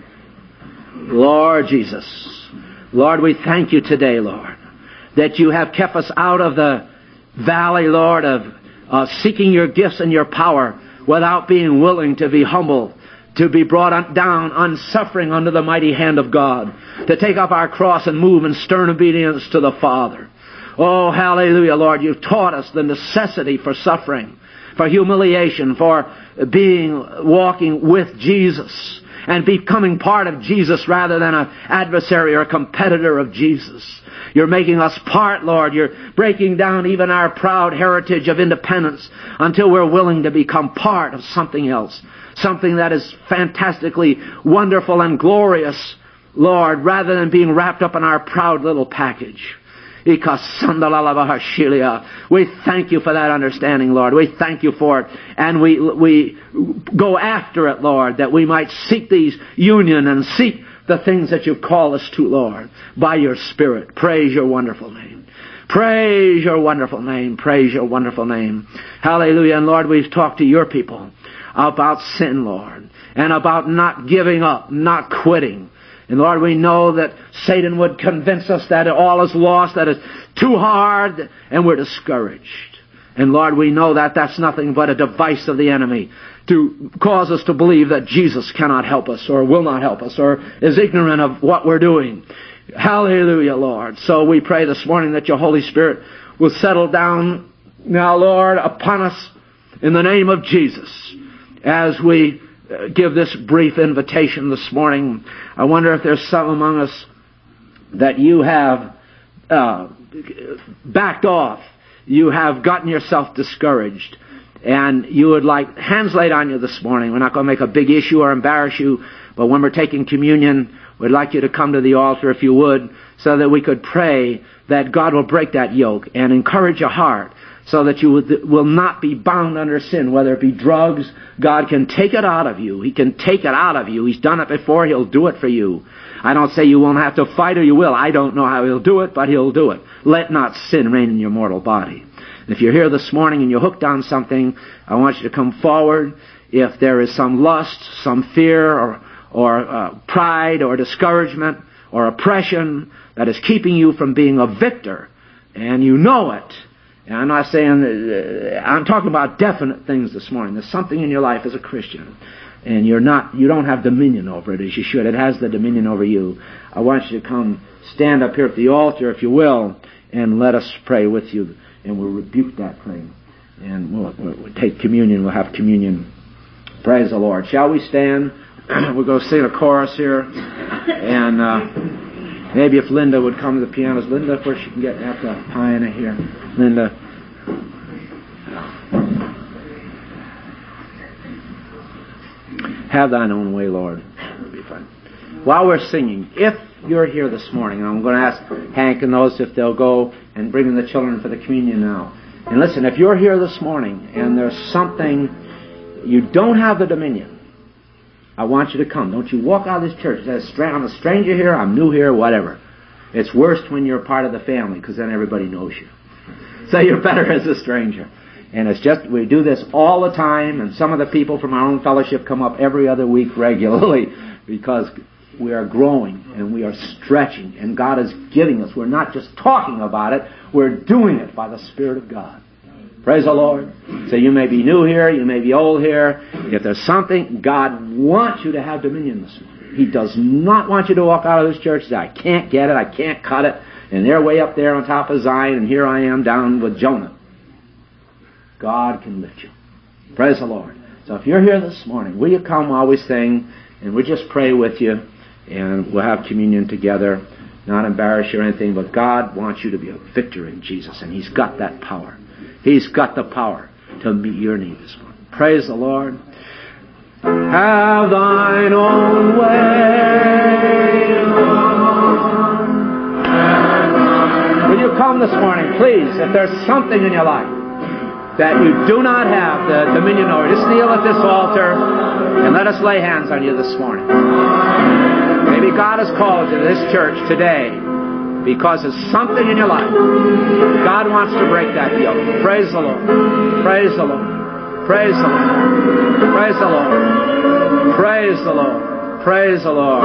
Lord Jesus. Lord, we thank You today, Lord, that You have kept us out of the valley, Lord, of seeking Your gifts and Your power without being willing to be humble, to be brought down unsuffering under the mighty hand of God, to take up our cross and move in stern obedience to the Father. Oh, hallelujah, Lord. You've taught us the necessity for suffering, for humiliation, for walking with Jesus and becoming part of Jesus rather than an adversary or a competitor of Jesus. You're making us part, Lord. You're breaking down even our proud heritage of independence until we're willing to become part of something else, something that is fantastically wonderful and glorious Lord, rather than being wrapped up in our proud little package. We thank you for that understanding, Lord. We thank you for it. And we go after it, Lord, that we might seek these union and seek the things that you've called us to, Lord, by your Spirit. Praise your wonderful name. Praise your wonderful name. Praise your wonderful name. Hallelujah. And Lord, we've talked to your people about sin, Lord, and about not giving up, not quitting. And Lord, we know that Satan would convince us that all is lost, that it's too hard, and we're discouraged. And Lord, we know that that's nothing but a device of the enemy to cause us to believe that Jesus cannot help us, or will not help us, or is ignorant of what we're doing. Hallelujah, Lord. So we pray this morning that your Holy Spirit will settle down now, Lord, upon us in the name of Jesus as we give this brief invitation this morning. I wonder if there's some among us that you have backed off. You have gotten yourself discouraged. And you would like hands laid on you this morning. We're not going to make a big issue or embarrass you. But when we're taking communion, we'd like you to come to the altar if you would, so that we could pray that God will break that yoke and encourage your heart, so that you will not be bound under sin, whether it be drugs. God can take it out of you. He can take it out of you. He's done it before. He'll do it for you. I don't say you won't have to fight, or you will. I don't know how He'll do it, but He'll do it. Let not sin reign in your mortal body. If you're here this morning and you're hooked on something, I want you to come forward. If there is some lust, some fear, or pride, or discouragement, or oppression that is keeping you from being a victor, and you know it, and I'm not saying, I'm talking about definite things this morning. There's something in your life as a Christian, and you don't have dominion over it as you should. It has the dominion over you. I want you to come stand up here at the altar, if you will, and let us pray with you, and we'll rebuke that thing. And we'll take communion. We'll have communion. Praise the Lord. Shall we stand? We'll go sing a chorus here, and maybe if Linda would come to the piano. Is Linda where she can get at the piano here? Linda. Have thine own way, Lord. It'll be fun. While we're singing, if you're here this morning, and I'm going to ask Hank and those if they'll go and bring in the children for the communion now. And listen, if you're here this morning and there's something, you don't have the dominion, I want you to come. Don't you walk out of this church and say, I'm a stranger here, I'm new here, whatever. It's worse when you're part of the family, because then everybody knows you. So you're better as a stranger. And it's just, we do this all the time, and some of the people from our own fellowship come up every other week regularly, because we are growing and we are stretching, and God is giving us. We're not just talking about it, we're doing it by the Spirit of God. Praise the Lord. So you may be new here, you may be old here. If there's something, God wants you to have dominion this morning. He does not want you to walk out of this church and say, I can't get it, I can't cut it, and they're way up there on top of Zion, and here I am down with Jonah. God can lift you. Praise the Lord. So if you're here this morning, will you come while we sing, and we'll just pray with you, and we'll have communion together, not embarrass you or anything, but God wants you to be a victor in Jesus, and He's got that power. He's got the power to meet your need this morning. Praise the Lord. Have thine own way, Lord. Will you come this morning, please, if there's something in your life that you do not have the dominion over, just kneel at this altar and let us lay hands on you this morning. Maybe God has called you to this church today because there's something in your life. God wants to break that yoke. Praise the Lord. Praise the Lord. Praise the Lord. Praise the Lord. Praise the Lord. Praise the Lord.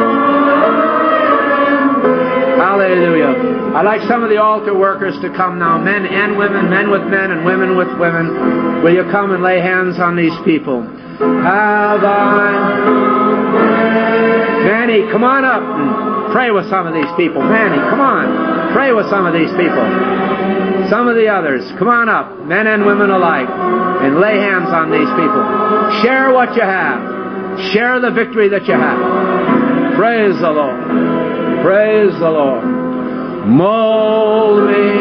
Hallelujah. I'd like some of the altar workers to come now, men and women, men with men and women with women. Will you come and lay hands on these people? Have I... Manny, come on up and pray with some of these people. Manny, come on. Pray with some of these people. Some of the others, come on up, men and women alike, and lay hands on these people. Share what you have. Share the victory that you have. Praise the Lord. Praise the Lord. Mold me.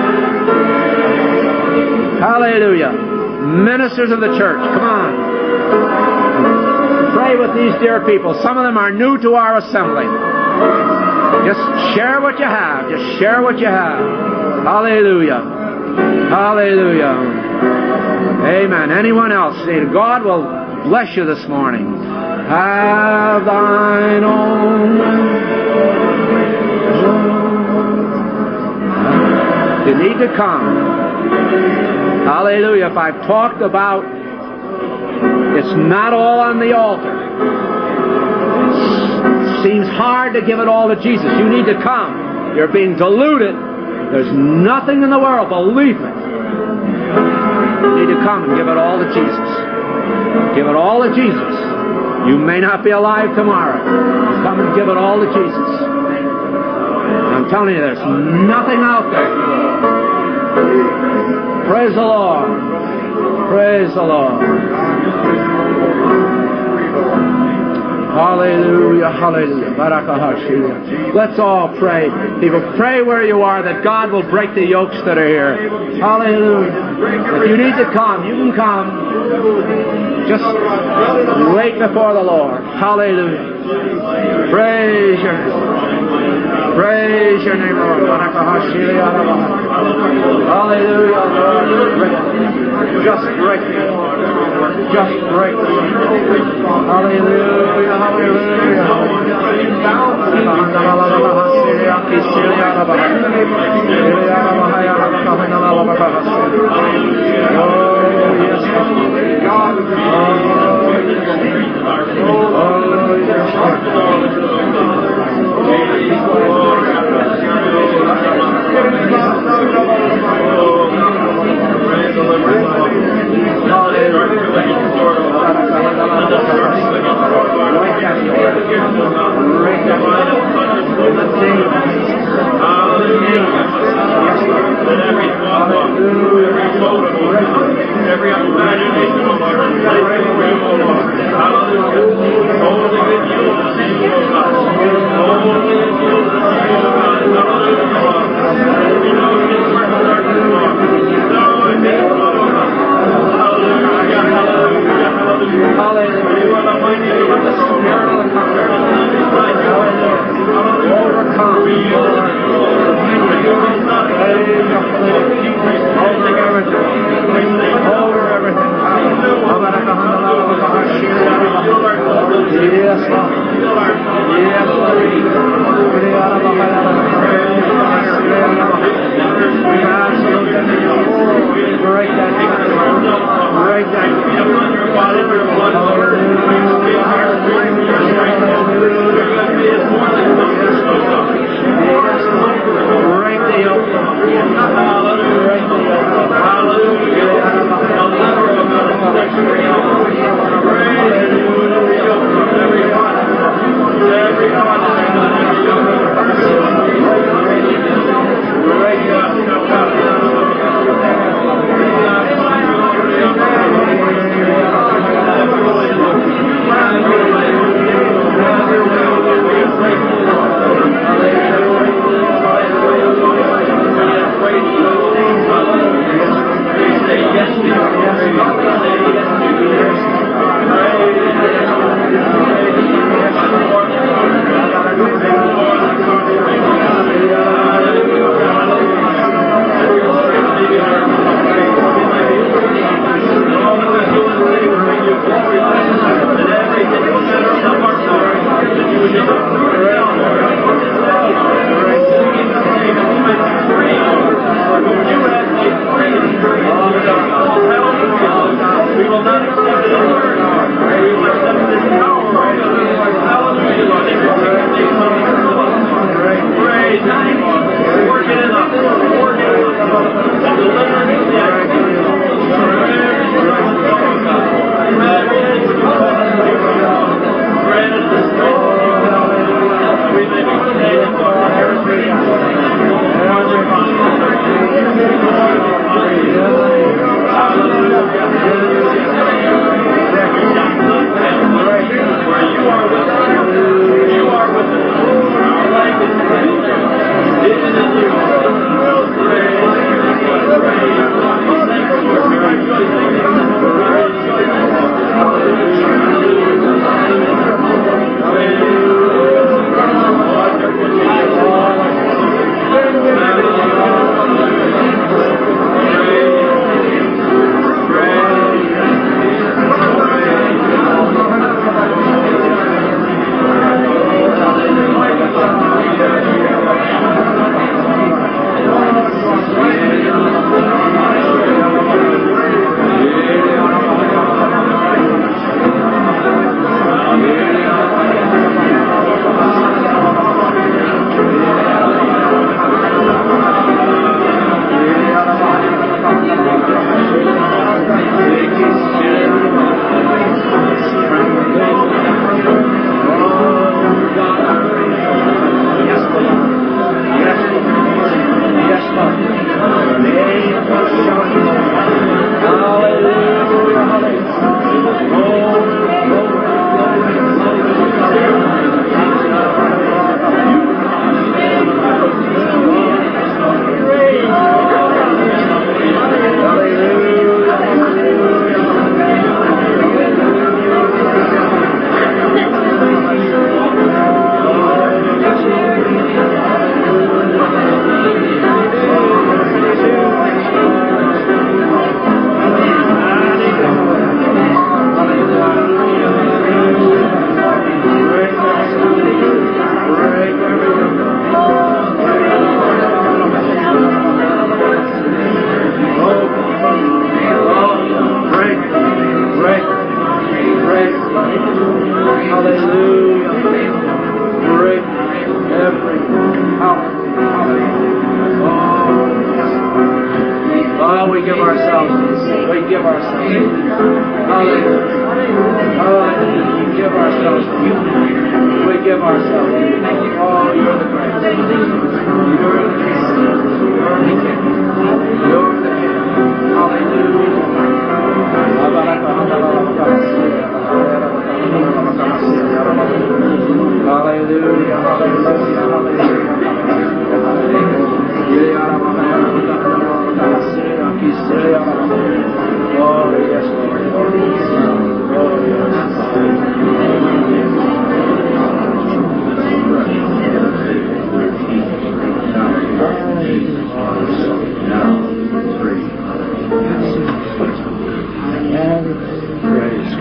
Hallelujah. Ministers of the church, come on. Pray with these dear people. Some of them are new to our assembly. Just share what you have. Just share what you have. Hallelujah. Hallelujah. Amen. Anyone else? God will bless you this morning. Have thine own way. You need to come. Hallelujah. If I've talked about it's not all on the altar. It seems hard to give it all to Jesus. You need to come. You're being deluded. There's nothing in the world, believe me. You need to come and give it all to Jesus. Give it all to Jesus. You may not be alive tomorrow. Come and give it all to Jesus. I'm telling you, there's nothing out there. Praise the Lord. Praise the Lord. Hallelujah, hallelujah. Let's all pray. People, pray where you are that God will break the yokes that are here. Hallelujah. If you need to come, you can come. Just wait before the Lord. Hallelujah. Praise your name. Praise your name, Lord. Hallelujah, Lord. Just break me, Lord. Just break me. Hallelujah, hallelujah. Every imagination, O Lord, over everything. give ourselves to you. Hallelujah. Hallelujah. We give ourselves to you. We give ourselves to you. Oh, you're the great. You're the King. You're the King. You're the King. Hallelujah. Hallelujah, hallelujah, hallelujah. Oh, yes, Lord. Oh, yes. Praise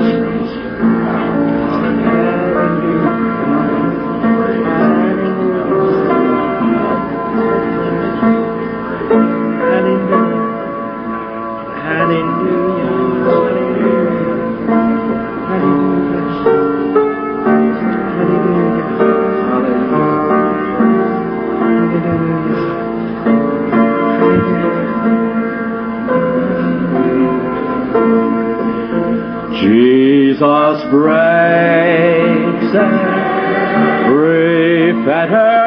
Jesus breaks every fetter.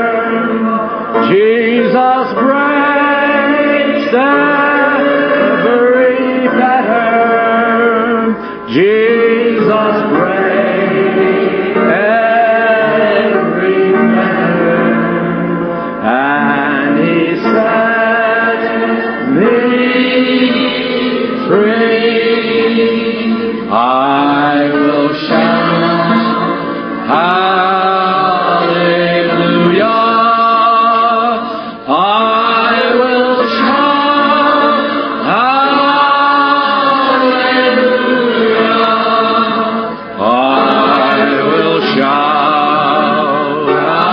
Jesus breaks every fetter. Jesus breaks every fetter. And He sets me free. I will shout, hallelujah. I will shout, hallelujah. I will shout,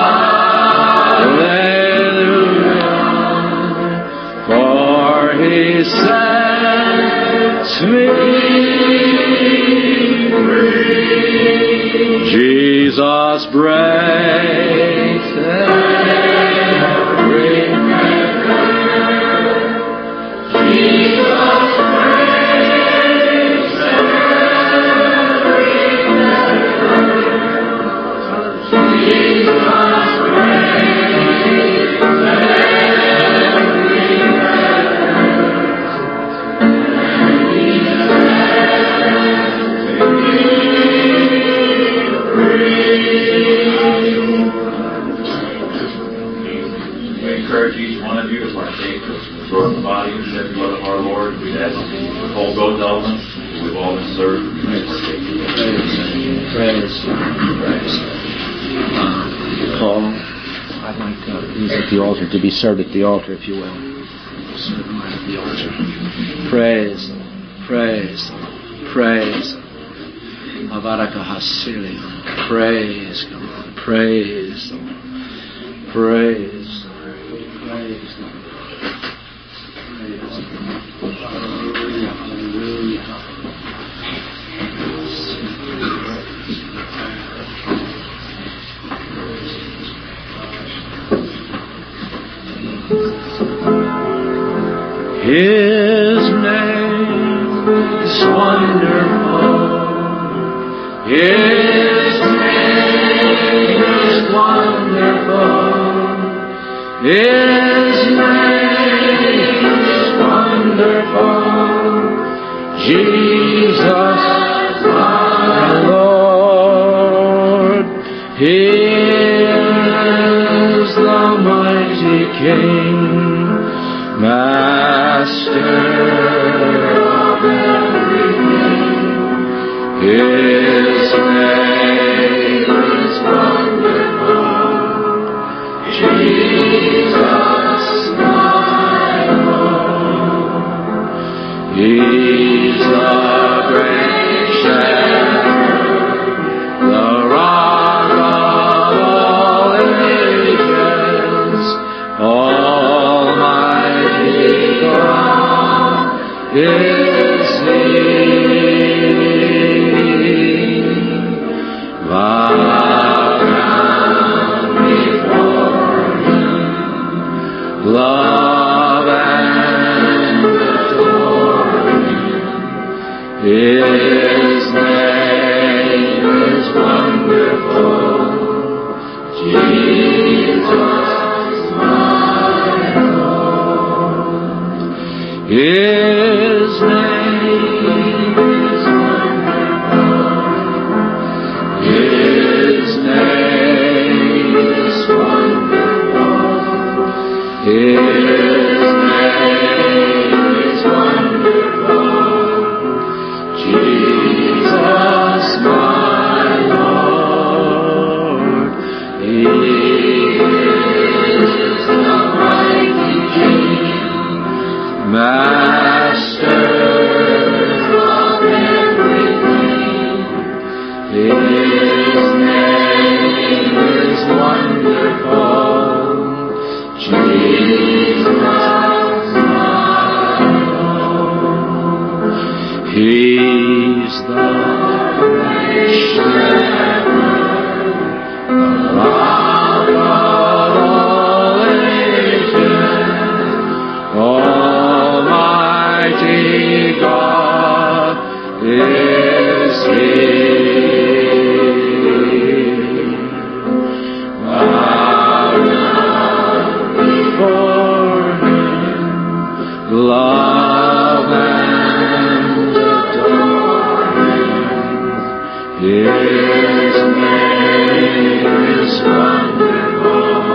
hallelujah. For He sets me Jesus breaks every fetter. Jesus breaks every fetter. Jesus breaks every Encourage each one of you to partake of the broken body and shed blood of our Lord. We'd ask you to hold those elements. We've all been served. We may partake of them. Praise. Paul, I'd like these at the altar to be served at the altar, if you will. Serve them right at the altar. Praise, praise, praise. Avaraka Hasili. Praise God. Praise God. Praise. Praise God. Praise God. Hallelujah. Hallelujah. His name is wonderful. His name is wonderful. His name is wonderful. Jesus, my Lord. He is the mighty King, Master of everything. His name is wonderful. Jesus, my Lord. He's the great shepherd, the rock of His name is wonderful. Jesus, my Lord. His name is wonderful. His name is wonderful. His name is wonderful. Jesus, my Lord. He is the mighty King, Master of everything. His name is wonderful. Jesus, my Lord. He's the great shepherd, the rock of all ages, Almighty God is He. Bow down before Him, love and adore Him. His name is wonderful.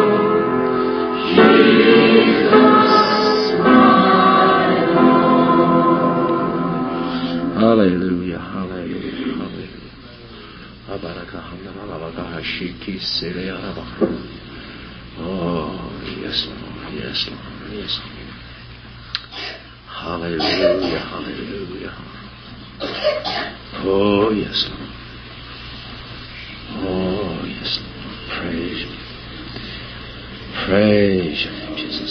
Jesus, my Lord. Hallelujah, hallelujah, hallelujah. Oh, yes, Lord, yes, Lord, yes, Lord. Hallelujah, hallelujah. Oh, yes, Lord. Oh, yes, Lord. Praise you. Praise you, Jesus.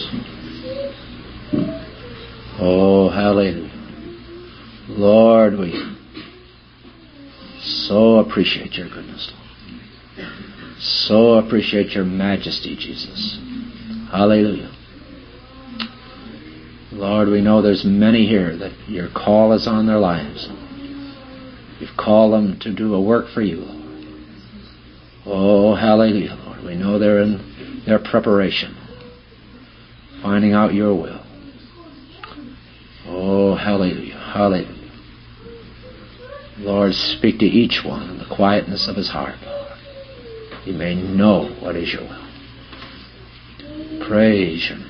Oh, hallelujah. Lord, we so appreciate your goodness, Lord. So appreciate your majesty, Jesus. Hallelujah. Lord, we know there's many here that your call is on their lives. You've called them to do a work for you, Lord. Oh, hallelujah, Lord. We know they're in their preparation, finding out your will. Oh, hallelujah, hallelujah. Lord, speak to each one in the quietness of his heart, Lord. He may know what is your will. Praise you.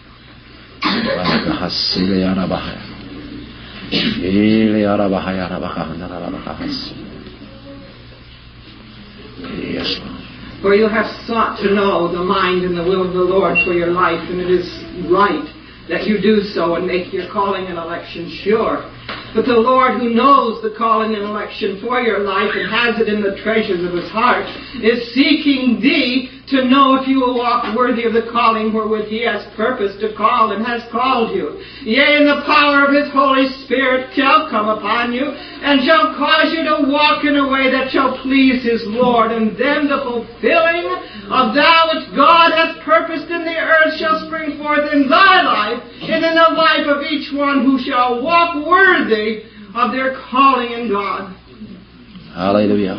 Yes, Lord. For you have sought to know the mind and the will of the Lord for your life, and it is right that you do so and make your calling and election sure. But the Lord, who knows the calling and election for your life and has it in the treasures of his heart, is seeking thee to know if you will walk worthy of the calling wherewith he has purposed to call and has called you. Yea, and the power of his Holy Spirit shall come upon you, and shall cause you to walk in a way that shall please his Lord, and then the fulfilling of that which God hath purposed in the earth shall spring forth in thy life, and in the life of each one who shall walk worthy of their calling in God. Hallelujah.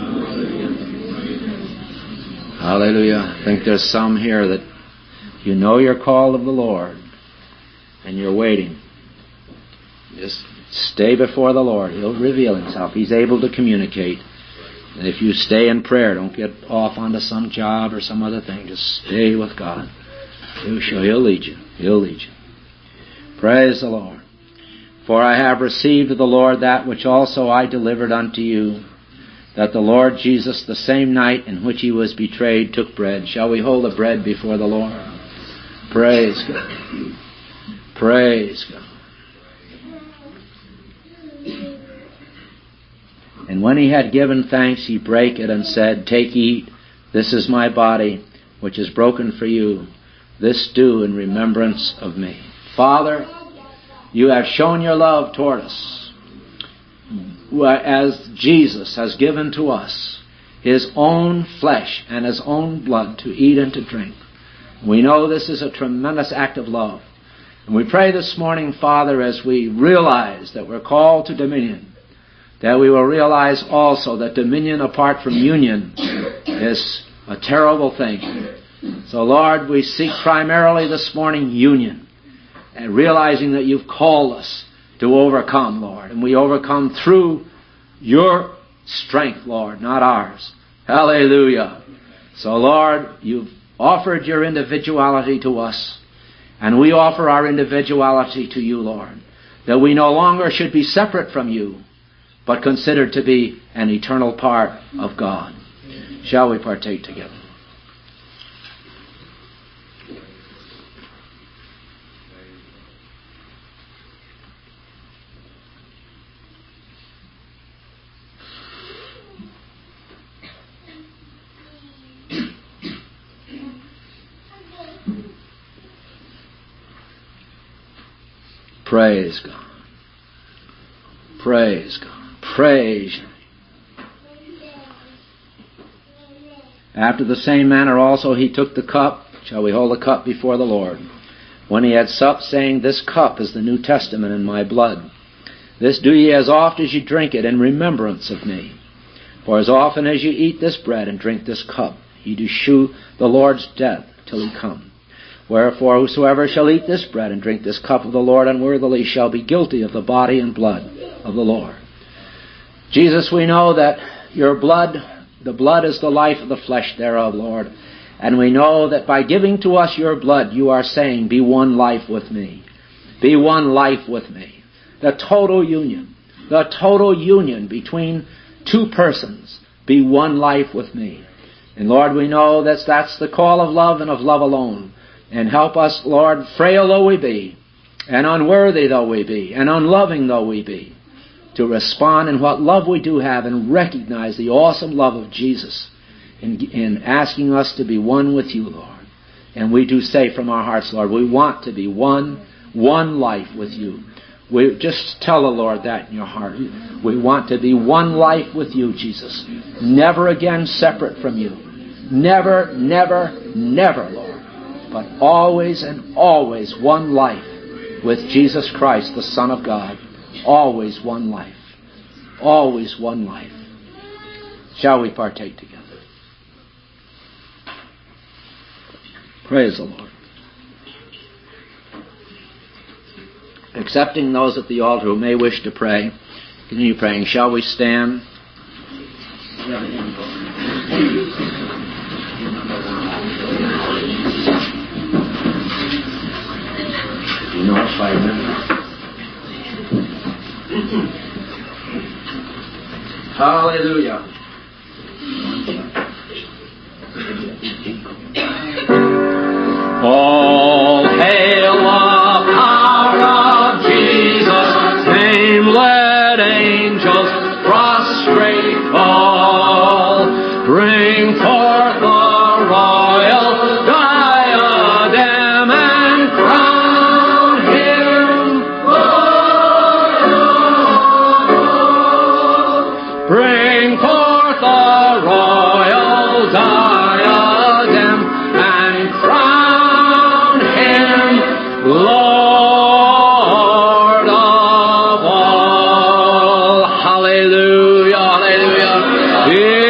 Hallelujah. I think there's some here that you know your call of the Lord and you're waiting. Just stay before the Lord. He'll reveal himself. He's able to communicate. And if you stay in prayer, don't get off onto some job or some other thing. Just stay with God. He'll lead you. He'll lead you. Praise the Lord. For I have received of the Lord that which also I delivered unto you, that the Lord Jesus, the same night in which he was betrayed, took bread. Shall we hold the bread before the Lord? Praise God. Praise God. And when he had given thanks, he brake it and said, Take, eat, this is my body, which is broken for you. This do in remembrance of me. Father, you have shown your love toward us, as Jesus has given to us his own flesh and his own blood to eat and to drink. We know this is a tremendous act of love. And we pray this morning, Father, as we realize that we're called to dominion, that we will realize also that dominion apart from union is a terrible thing. So, Lord, we seek primarily this morning union, and realizing that you've called us to overcome, Lord. And we overcome through your strength, Lord, not ours. Hallelujah. So, Lord, you've offered your individuality to us, and we offer our individuality to you, Lord, that we no longer should be separate from you, but considered to be an eternal part of God. Shall we partake together? Praise God. Praise God. Praise you. After the same manner also he took the cup. Shall we hold the cup before the Lord? When he had supped, saying, This cup is the New Testament in my blood. This do ye as oft as ye drink it in remembrance of me. For as often as ye eat this bread and drink this cup, ye do shew the Lord's death till he come. Wherefore whosoever shall eat this bread and drink this cup of the Lord unworthily shall be guilty of the body and blood of the Lord. Jesus, we know that your blood, the blood is the life of the flesh thereof, Lord. And we know that by giving to us your blood, you are saying, be one life with me. Be one life with me. The total union between two persons. Be one life with me. And Lord, we know that that's the call of love and of love alone. And help us, Lord, frail though we be, and unworthy though we be, and unloving though we be, to respond in what love we do have and recognize the awesome love of Jesus in asking us to be one with you, Lord. And we do say from our hearts, Lord, we want to be one life with you. We just tell the Lord that in your heart. We want to be one life with you, Jesus. Never again separate from you. Never, never, never, Lord. But always and always one life with Jesus Christ, the Son of God. Always one life. Always one life. Shall we partake together? Praise the Lord. Accepting those at the altar who may wish to pray, continue praying. Shall we stand? You know if I remember. Hallelujah. All hail the power of Jesus' name, let angels prostrate fall. Bring forth the royal diadem and crown him Lord. Bring forth the royal diadem and crown him Lord of all. Hallelujah, hallelujah.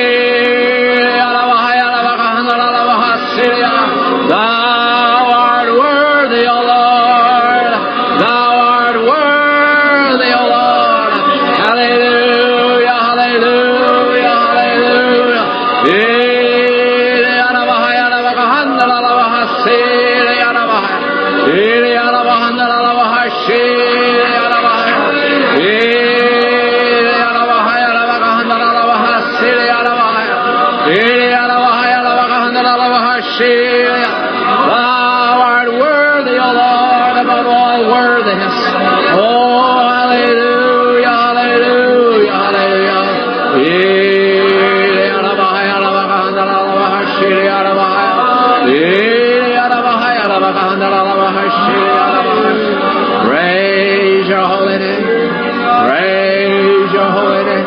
Thou art worthy, O Lord. Thou art worthy, O Lord. Hallelujah, hallelujah, hallelujah. Thou art worthy, O Lord, above all worthiness. Oh, hallelujah, hallelujah, hallelujah. Praise your holy name. Praise your holy name.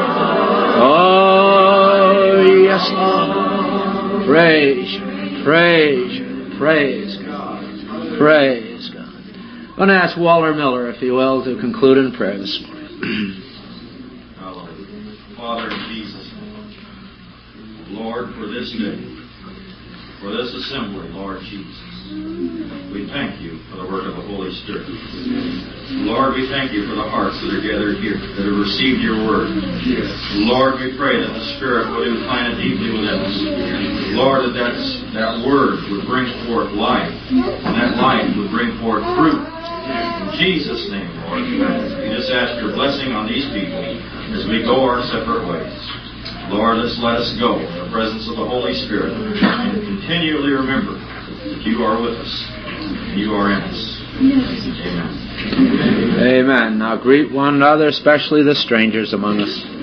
Oh, yes, Lord. Praise you. Praise you. Praise God. Praise God. I'm going to ask Walter Miller, if he will, to conclude in prayer this morning. Father, in Jesus' name. Lord, for this day, for this assembly, Lord Jesus, we thank you for the work of the Holy Spirit. Lord, we thank you for the hearts that are gathered here, that have received your word. Lord, we pray that the Spirit would implant it deeply within us. Lord, that word would bring forth life, and that life would bring forth fruit. In Jesus' name, Lord, we just ask your blessing on these people as we go our separate ways. Lord, let us go in the presence of the Holy Spirit and continually remember that you are with us and you are in us. Amen. Amen. Now greet one another, especially the strangers among us.